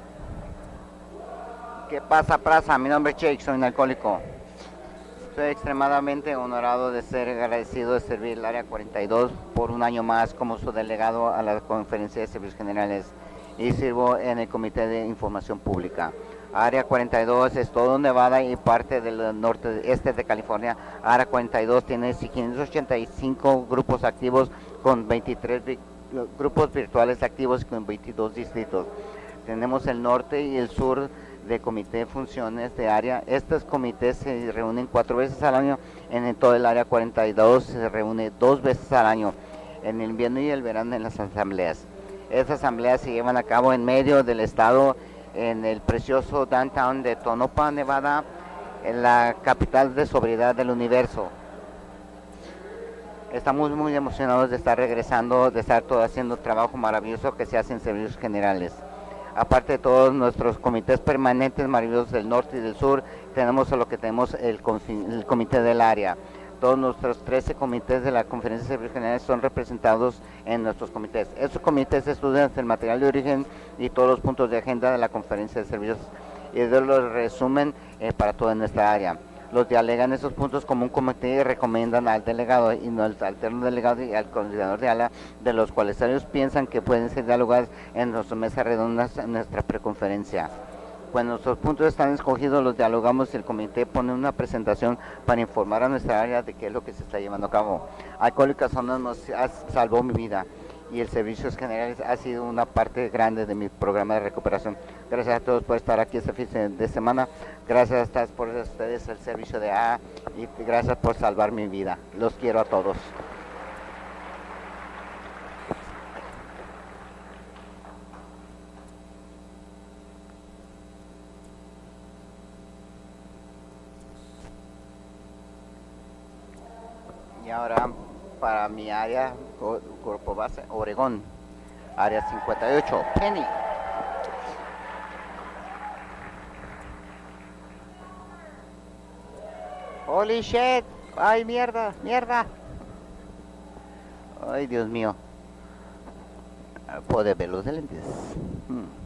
¿Qué pasa, Plaza? Mi nombre es Jake, soy un alcohólico. Soy extremadamente honorado de ser agradecido de servir el área cuarenta y dos por un año más como su delegado a la Conferencia de Servicios Generales y sirvo en el Comité de Información Pública. Área cuarenta y dos es todo Nevada y parte del norte este de California. Área cuarenta y dos tiene quinientos ochenta y cinco grupos activos con veintitrés vi grupos virtuales activos con veintidós distritos. Tenemos el norte y el sur de comité de funciones de área. Estos comités se reúnen cuatro veces al año. En todo el área cuarenta y dos se reúne dos veces al año, en el invierno y el verano en las asambleas. Estas asambleas se llevan a cabo en medio del estado, en el precioso downtown de Tonopah, Nevada, en la capital de sobriedad del universo. Estamos muy emocionados de estar regresando, de estar todo haciendo trabajo maravilloso que se hace en servicios generales. Aparte de todos nuestros comités permanentes maravillosos del norte y del sur, tenemos lo que tenemos el, el comité del área. Todos nuestros trece comités de la Conferencia de Servicios Generales son representados en nuestros comités. Estos comités estudian el material de origen y todos los puntos de agenda de la Conferencia de Servicios y ellos los resumen eh, para toda nuestra área. Los dialogan esos puntos como un comité y recomiendan al delegado y no al alterno delegado y al coordinador de ala, de los cuales ellos piensan que pueden ser dialogados en nuestras mesas redondas en nuestra preconferencia. Cuando nuestros puntos están escogidos, los dialogamos y el comité pone una presentación para informar a nuestra área de qué es lo que se está llevando a cabo. Alcohólicas Anónimos nos ha, salvó mi vida y el Servicios Generales ha sido una parte grande de mi programa de recuperación. Gracias a todos por estar aquí este fin de semana. Gracias a por ustedes el servicio de A y gracias por salvar mi vida. Los quiero a todos. Y ahora para mi área, Grupo Base, Oregón, área cincuenta y ocho, Penny. Holy shit, ay mierda, mierda. Ay Dios mío. Puede ver los lentes. Hmm.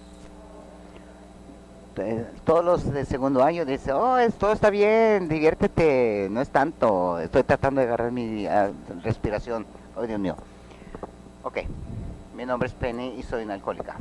Todos los de segundo año dicen, oh, todo está bien, diviértete, no es tanto, estoy tratando de agarrar mi uh, respiración. Oh, Dios mío. Ok, mi nombre es Penny y soy una alcohólica.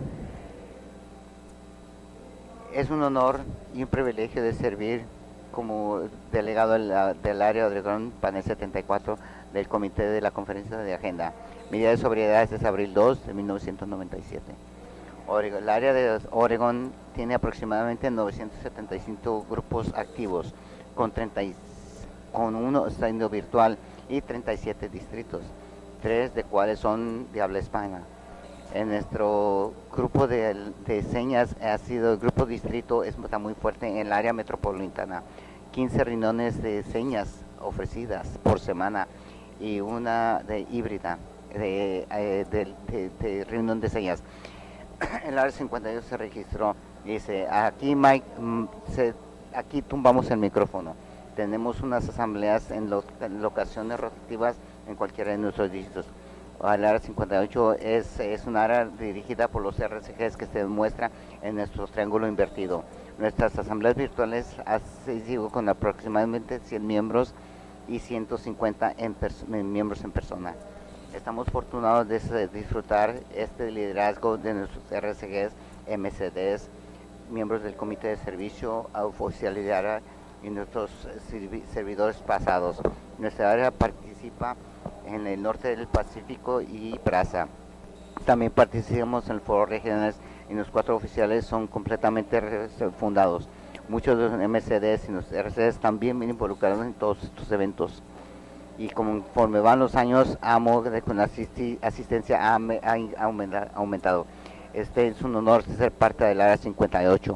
Es un honor y un privilegio de servir como delegado del, del área de Oregón, panel setenta y cuatro del comité de la conferencia de agenda. Mi día de sobriedad es abril dos de mil novecientos noventa y siete. Oregón, el área de Oregón tiene aproximadamente novecientos setenta y cinco grupos activos, con, treinta, con uno siendo virtual y treinta y siete distritos, tres de cuales son de habla hispana. En nuestro grupo de, de señas ha sido el grupo distrito, está muy fuerte en el área metropolitana, quince reuniones de señas ofrecidas por semana y una de híbrida de, de, de, de, de reunión de señas. El área cincuenta y dos se registró, dice, aquí Mike, se, aquí tumbamos el micrófono. Tenemos unas asambleas en, lo, en locaciones rotativas en cualquiera de nuestros dígitos. El área cincuenta y ocho es, es un área dirigida por los R C Gs que se muestra en nuestro triángulo invertido. Nuestras asambleas virtuales han sido con aproximadamente cien miembros y ciento cincuenta en en miembros en persona. Estamos afortunados de disfrutar este liderazgo de nuestros R C Gs, M C Ds, miembros del comité de servicio, oficialidad y nuestros servidores pasados. Nuestra área participa en el norte del Pacífico y Brasa. También participamos en el foro regionales y los cuatro oficiales son completamente fundados. Muchos de los M C Ds y los R C Ds también vienen involucrados en todos estos eventos. Y conforme van los años, amo de con asisti asistencia ha, ha aumentado. Este es un honor ser parte del área cincuenta y ocho.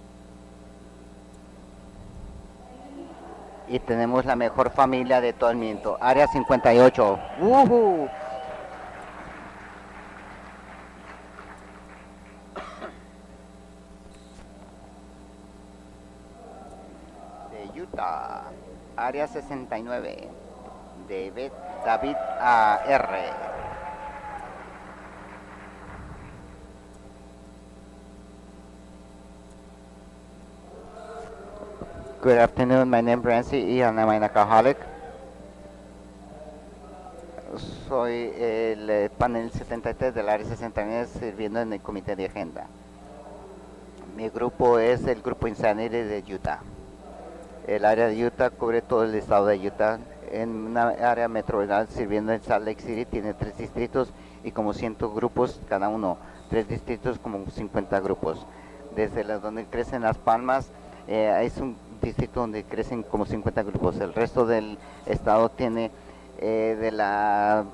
Y tenemos la mejor familia de todo el mundo, área cincuenta y ocho. ¡Woohoo! De Utah, área sesenta y nueve. David, David A R. Good afternoon, my name is Brancy y I'm an alcoholic. Soy el panel setenta y tres del área sesenta y nueve sirviendo en el comité de agenda. Mi grupo es el grupo Insanity de Utah. El área de Utah cubre todo el estado de Utah. En una área metropolitana sirviendo en Salt Lake City tiene tres distritos y como cien grupos cada uno. Tres distritos como cincuenta grupos. Desde la, donde crecen Las Palmas, eh, es un distrito donde crecen como cincuenta grupos. El resto del estado tiene eh, de la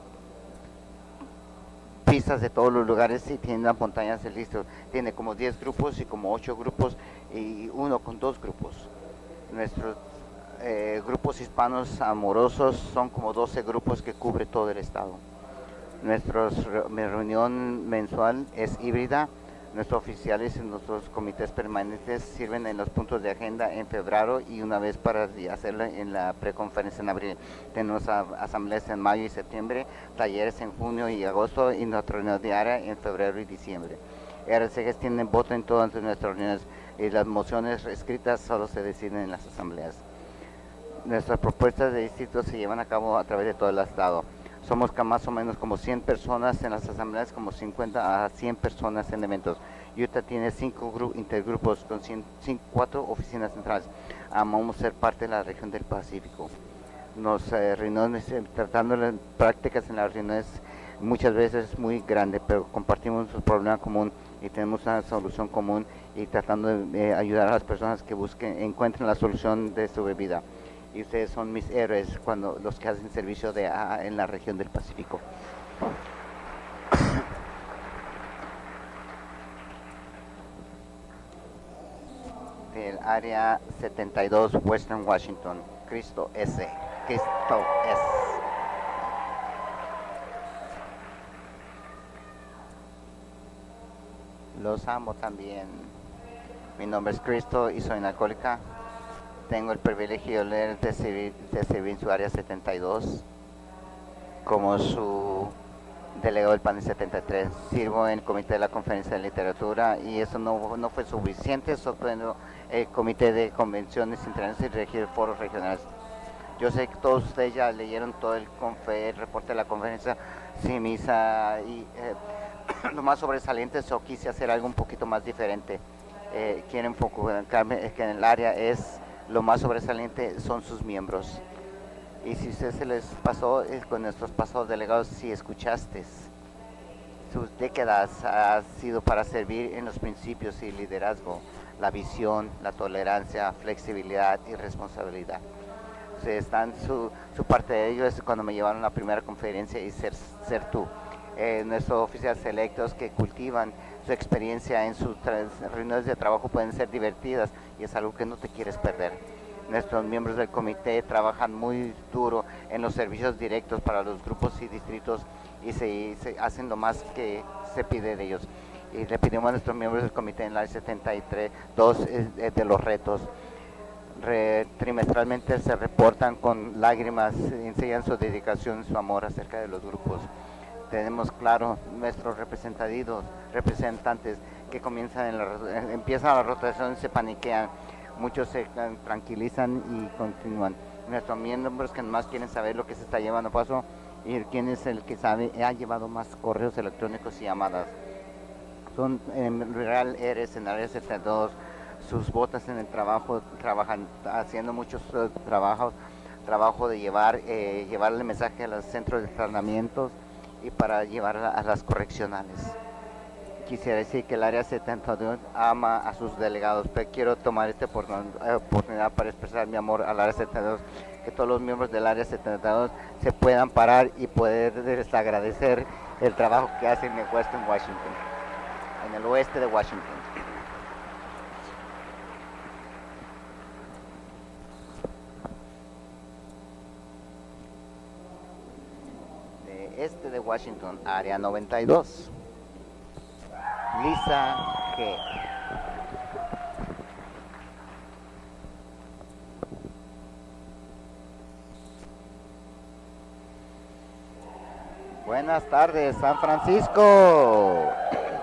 pistas de todos los lugares y tiene las montañas del distrito. Tiene como diez grupos y como ocho grupos y uno con dos grupos. Nuestros eh, grupos hispanos amorosos son como doce grupos que cubre todo el estado. Nuestros, mi reunión mensual es híbrida. Nuestros oficiales y nuestros comités permanentes sirven en los puntos de agenda en febrero y una vez para hacerlo en la preconferencia en abril. Tenemos asambleas en mayo y septiembre, talleres en junio y agosto y nuestra reunión diaria en febrero y diciembre. R C Gs tienen voto en todas nuestras reuniones y las mociones escritas solo se deciden en las asambleas. Nuestras propuestas de distrito se llevan a cabo a través de todo el estado. Somos más o menos como cien personas en las asambleas, como cincuenta a cien personas en eventos. Utah tiene cinco intergrupos con cien, cinco, cuatro oficinas centrales. Amamos ser parte de la región del Pacífico. Nos eh, reuniones, eh, tratando las prácticas en las reuniones muchas veces muy grande, pero compartimos un problema común y tenemos una solución común y tratando de eh, ayudar a las personas que busquen, encuentren la solución de su vida. Y ustedes son mis héroes cuando los que hacen servicio de A A en la región del Pacífico. Del área setenta y dos Western Washington, Cristo S. Cristo S. Los amo también. Mi nombre es Cristo y soy una alcohólica. Tengo el privilegio de, de, servir, de servir en su área setenta y dos como su delegado del panel setenta y tres. Sirvo en el comité de la conferencia de literatura y eso no, no fue suficiente, sorprendió el comité de convenciones internacionales y regir foros regionales. Yo sé que todos ustedes ya leyeron todo el, el reporte de la conferencia, sí, misa y eh, lo más sobresaliente, so quise hacer algo un poquito más diferente. Eh, quiero enfocarme que en el área es lo más sobresaliente son sus miembros. Y si usted se les pasó eh, con nuestros pasados delegados, si escuchaste, sus décadas ha sido para servir en los principios y liderazgo, la visión, la tolerancia, flexibilidad y responsabilidad. O sea, están su, su parte de ello es cuando me llevaron a la primera conferencia y ser, ser tú. Eh, nuestros oficiales electos que cultivan su experiencia en sus reuniones de trabajo pueden ser divertidas y es algo que no te quieres perder. Nuestros miembros del comité trabajan muy duro en los servicios directos para los grupos y distritos y se, se hacen lo más que se pide de ellos. Y le pedimos a nuestros miembros del comité en la setenta y tres, dos eh, de los retos. Re, trimestralmente se reportan con lágrimas, enseñan su dedicación, su amor acerca de los grupos. Tenemos claro nuestros representados, representantes que comienzan en la, empiezan la rotación y se paniquean. Muchos se tranquilizan y continúan. Nuestros miembros que más quieren saber lo que se está llevando a paso y quién es el que sabe, ha llevado más correos electrónicos y llamadas. Son en real eres en área setenta y dos, sus botas en el trabajo, trabajan haciendo muchos uh, trabajos, trabajo de llevar, eh, llevarle el mensaje a los centros de tratamientos y para llevar a, a las correccionales. Quisiera decir que el área setenta y dos ama a sus delegados, pero quiero tomar esta oportunidad para expresar mi amor al área setenta y dos, que todos los miembros del área setenta y dos se puedan parar y poder agradecer el trabajo que hacen en Western Washington, en el oeste de Washington. De este de Washington, área noventa y dos. Lisa G. Buenas tardes, San Francisco.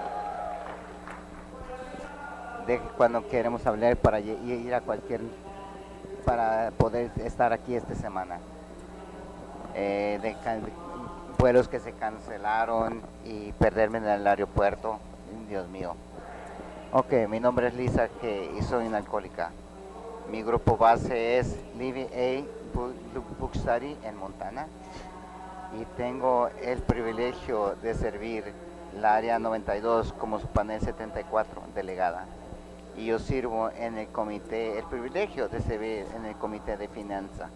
De cuando queremos hablar para ir a cualquier, para poder estar aquí esta semana. Eh, de, de vuelos que se cancelaron y perderme en el aeropuerto. Dios mío. Ok, mi nombre es Lisa que y soy una alcohólica. Mi grupo base es Living A Book Study en Montana y tengo el privilegio de servir la área noventa y dos como su panel setenta y cuatro delegada. Y yo sirvo en el comité, el privilegio de servir en el comité de finanzas.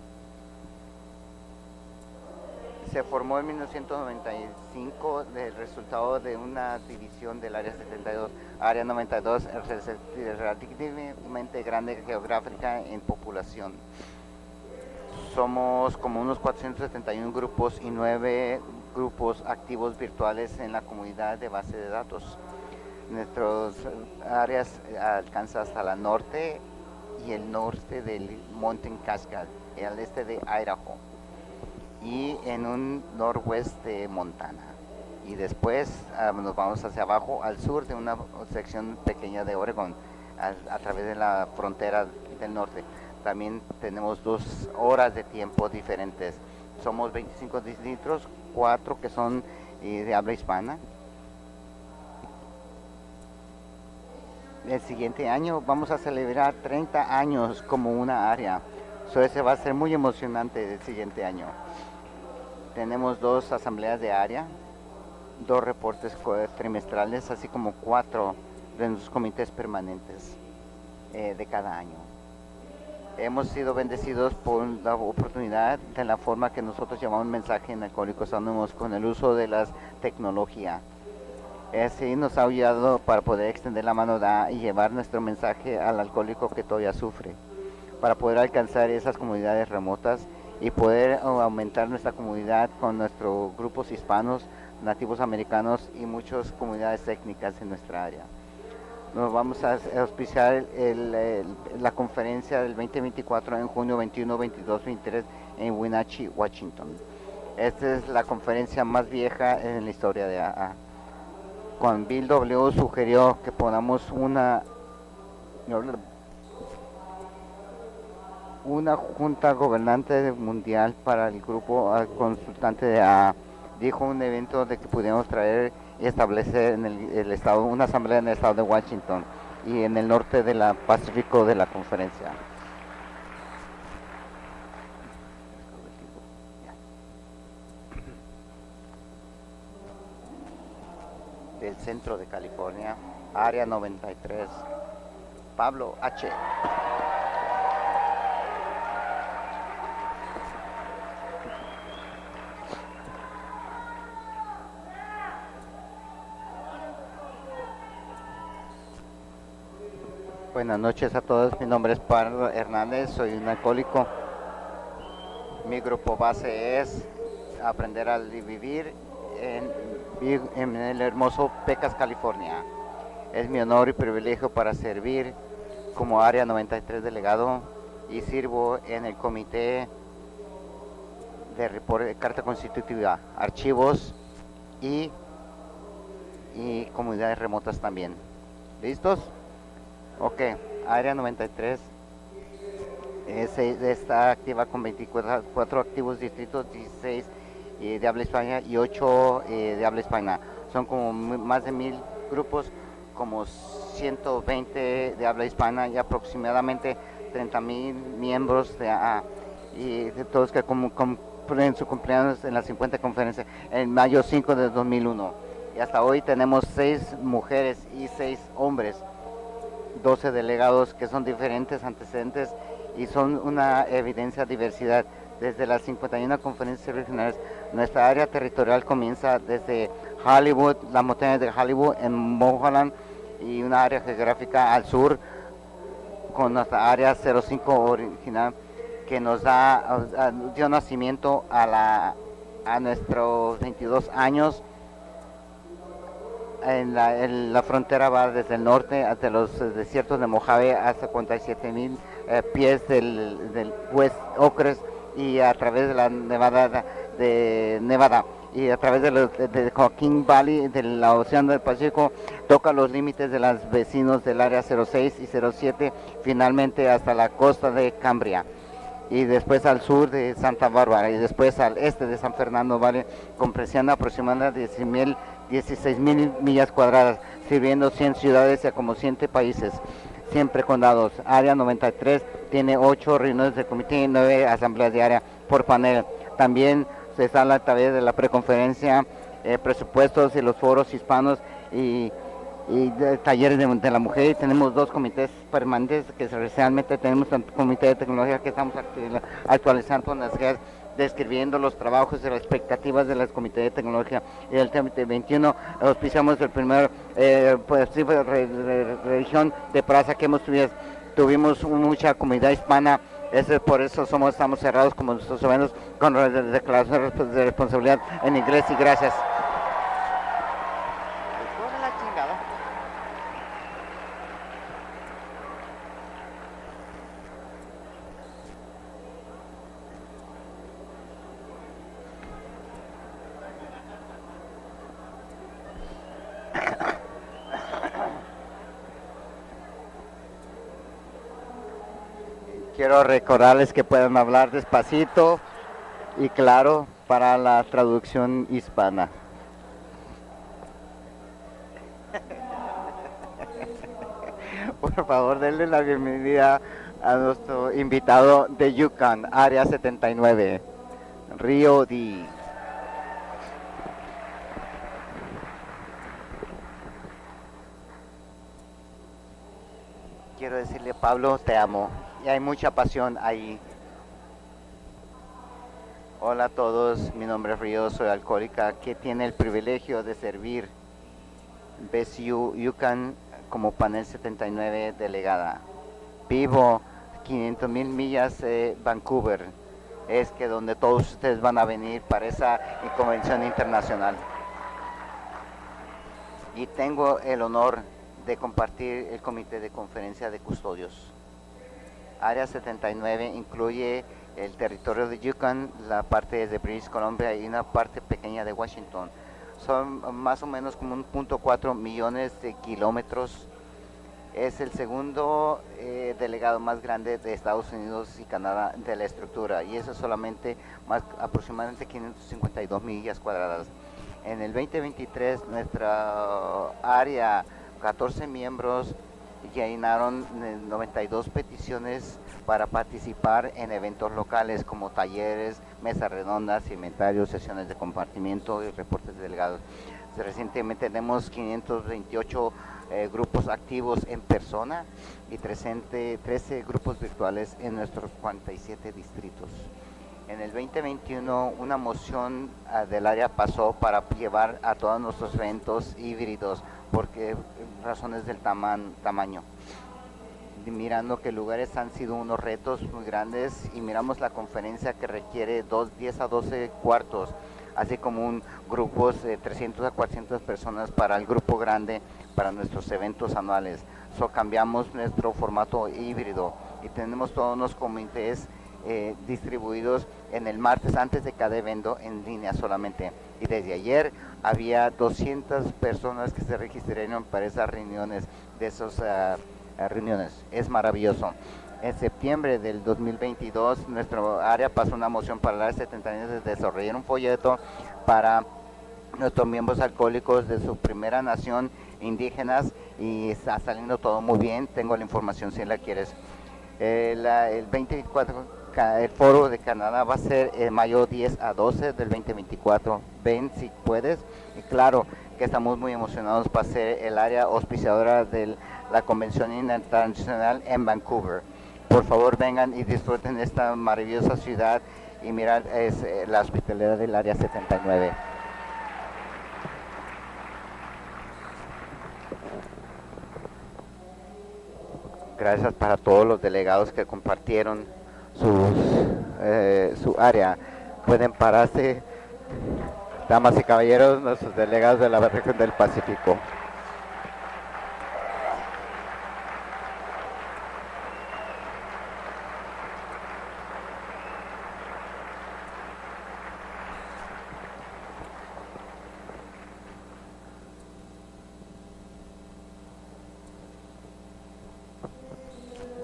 Se formó en mil novecientos noventa y cinco del resultado de una división del área setenta y dos. Área noventa y dos es relativamente grande geográfica en población. Somos como unos cuatrocientos setenta y uno grupos y nueve grupos activos virtuales en la comunidad de base de datos. Nuestras áreas alcanzan hasta la norte y el norte del Mountain Cascade, al este de Idaho y en un noroeste de Montana. Y después um, nos vamos hacia abajo al sur de una sección pequeña de Oregon, a, a través de la frontera del norte. También tenemos dos horas de tiempo diferentes. Somos veinticinco distritos, cuatro que son eh, de habla hispana. El siguiente año vamos a celebrar treinta años como una área. So, ese va a ser muy emocionante el siguiente año. Tenemos dos asambleas de área, dos reportes trimestrales, así como cuatro de los comités permanentes eh, de cada año. Hemos sido bendecidos por la oportunidad de la forma que nosotros llamamos mensaje en Alcohólicos Anónimos con el uso de la tecnología. Así nos ha ayudado para poder extender la mano da y llevar nuestro mensaje al alcohólico que todavía sufre, para poder alcanzar esas comunidades remotas y poder aumentar nuestra comunidad con nuestros grupos hispanos, nativos americanos y muchas comunidades técnicas en nuestra área. Nos vamos a auspiciar el, el, la conferencia del veinte veinticuatro en junio veintiuno, veintidós, veintitrés en Wenatchee, Washington. Esta es la conferencia más vieja en la historia de A A. Cuando Bill W. sugirió que pongamos una una junta gobernante mundial para el grupo consultante de A A. Dijo un evento de que pudiéramos traer y establecer en el, el estado, una asamblea en el estado de Washington y en el norte del Pacífico de la conferencia. Del centro de California, área noventa y tres, Pablo H. Buenas noches a todos, mi nombre es Pablo Hernández, soy un alcohólico. Mi grupo base es Aprender a Vivir en, en el hermoso Pecas, California. Es mi honor y privilegio para servir como área noventa y tres delegado y sirvo en el comité de report, carta constitutiva, archivos y, y comunidades remotas también. ¿Listos? Ok, área noventa y tres es, está activa con veinticuatro activos distritos, dieciséis eh, de habla hispana y ocho eh, de habla hispana. Son como más de mil grupos, como ciento veinte de habla hispana y aproximadamente treinta mil miembros de A A. Y de todos que cumplen su cumpleaños en la cincuenta conferencia en mayo cinco de dos mil uno. Y hasta hoy tenemos seis mujeres y seis hombres. doce delegados que son diferentes antecedentes y son una evidencia de diversidad. Desde las cincuenta y una conferencias regionales, nuestra área territorial comienza desde Hollywood, las montañas de Hollywood en Mulholland y una área geográfica al sur con nuestra área cero cinco original que nos da, dio nacimiento a, la, a nuestros veintidós años. En la, en la frontera va desde el norte hasta los desiertos de Mojave hasta cuarenta y siete mil eh, pies del, del West Ocres y a través de la Nevada de Nevada y a través de, los, de, de Joaquín Valley del Océano del Pacífico toca los límites de los vecinos del área cero seis y cero siete finalmente hasta la costa de Cambria. y después al sur de Santa Bárbara y después al este de San Fernando Valley, comprensión aproximadamente de dieciséis mil millas cuadradas, sirviendo cien ciudades y a como cien países, siempre condados. Área noventa y tres tiene ocho reuniones de comité y nueve asambleas de área por panel. También se sale a través de la preconferencia, eh, presupuestos y los foros hispanos y y de talleres de, de la mujer, y tenemos dos comités permanentes que realmente tenemos un comité de tecnología que estamos actualizando las guías, describiendo los trabajos y las expectativas de los comités de tecnología. Y el tema veintiuno auspiciamos el primer eh, pues, sí, re, re, religión de plaza que hemos tenido. Tuvimos mucha comunidad hispana. Eso, por eso somos, estamos cerrados como nuestros eventos con declaración de responsabilidad en inglés y gracias. Quiero recordarles que pueden hablar despacito y claro para la traducción hispana. Por favor, denle la bienvenida a nuestro invitado de Yukon, Área setenta y nueve, Río D. Quiero decirle, Pablo, te amo. Y hay mucha pasión ahí. Hola a todos, mi nombre es Río, soy alcohólica, que tiene el privilegio de servir B C U Yukon como panel setenta y nueve delegada. Vivo quinientas mil millas de Vancouver, es que donde todos ustedes van a venir para esa convención internacional. Y tengo el honor de compartir el comité de conferencia de custodios. Área setenta y nueve incluye el territorio de Yukon, la parte de British Columbia y una parte pequeña de Washington. Son más o menos como un punto cuatro millones de kilómetros. Es el segundo eh, delegado más grande de Estados Unidos y Canadá de la estructura, y eso solamente más aproximadamente quinientas cincuenta y dos millas cuadradas. En el veinte veintitrés nuestra área, catorce miembros, llenaron noventa y dos peticiones para participar en eventos locales como talleres, mesas redondas, inventarios, sesiones de compartimiento y reportes de delegados. Recientemente tenemos quinientos veintiocho eh, grupos activos en persona y trece grupos virtuales en nuestros cuarenta y siete distritos. En el veinte veintiuno una moción uh, del área pasó para llevar a todos nuestros eventos híbridos porque razones del tama tamaño. Mirando que lugares han sido unos retos muy grandes y miramos la conferencia que requiere dos, diez a doce cuartos, así como un grupos de trescientas a cuatrocientas personas para el grupo grande para nuestros eventos anuales. So, cambiamos nuestro formato híbrido y tenemos todos los comités Eh, distribuidos en el martes antes de cada evento en línea solamente, y desde ayer había doscientas personas que se registraron para esas reuniones de esas uh, uh, reuniones. Es maravilloso. En septiembre del dos mil veintidós nuestro área pasó una moción para la setenta años de desarrollar un folleto para nuestros miembros alcohólicos de su primera nación indígenas, y está saliendo todo muy bien. Tengo la información si la quieres. Eh, la, el veinte veinticuatro el foro de Canadá va a ser en mayo diez a doce del veinte veinticuatro. Ven si puedes. Y claro que estamos muy emocionados para ser el área auspiciadora de la Convención Internacional en Vancouver. Por favor, vengan y disfruten esta maravillosa ciudad y mirar es, eh, la hospitalidad del área setenta y nueve. Gracias para todos los delegados que compartieron sus, eh, su área. Pueden pararse, damas y caballeros, nuestros delegados de la región del Pacífico.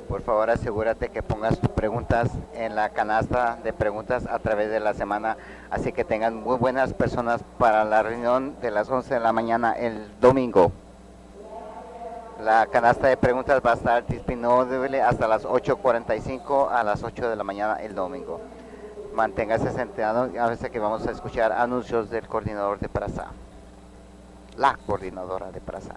Por favor, asegúrate que pongas tus preguntas en la canasta de preguntas a través de la semana, así que tengan muy buenas personas para la reunión de las once de la mañana el domingo. La canasta de preguntas va a estar disponible hasta las ocho cuarenta y cinco a las ocho de la mañana el domingo. Manténgase sentado a veces que vamos a escuchar anuncios del coordinador de Praza. La coordinadora de Praza.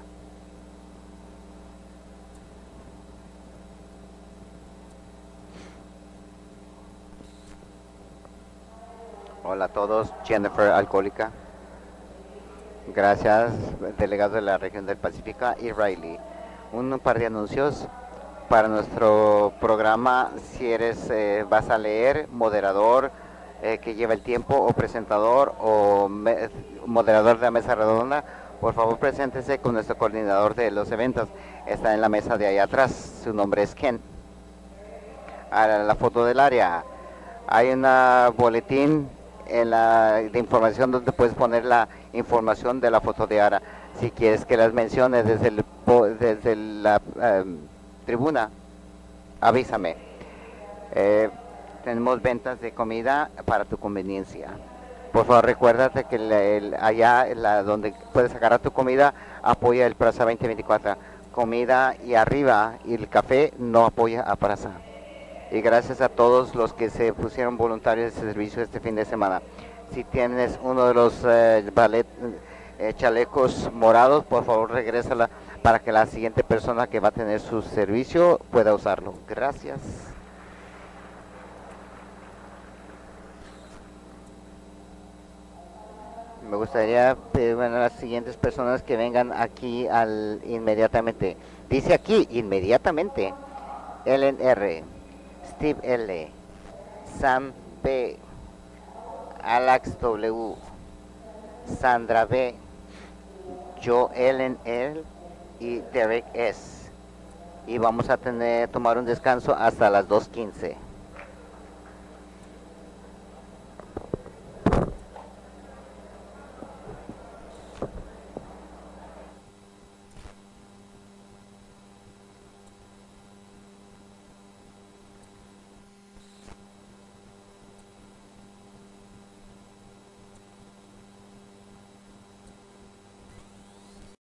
Hola a todos, Jennifer Alcohólica. Gracias, delegado de la región del Pacífico y Riley. Un par de anuncios para nuestro programa. Si eres, eh, vas a leer, moderador eh, que lleva el tiempo, o presentador, o me, moderador de la mesa redonda, por favor preséntese con nuestro coordinador de los eventos. Está en la mesa de ahí atrás, su nombre es Ken. A la, la foto del área. Hay un boletín en la, de información donde puedes poner la información de la foto de Ara. Si quieres que las mencione desde, el, desde la um, tribuna, avísame. Eh, tenemos ventas de comida para tu conveniencia. Por favor, recuérdate que el, el, allá la, donde puedes sacar tu comida apoya el Praza veinte veinticuatro. Comida y arriba, y el café no apoya a Praza. Y gracias a todos los que se pusieron voluntarios de servicio este fin de semana. Si tienes uno de los eh, ballet, eh, chalecos morados, por favor regrésala para que la siguiente persona que va a tener su servicio pueda usarlo. Gracias. Me gustaría pedir bueno, a las siguientes personas que vengan aquí al inmediatamente. Dice aquí, inmediatamente, Ellen R., Steve L., Sam P., Alex W., Sandra B., Joellen L. y Derek S. Y vamos a tener tomar un descanso hasta las dos quince.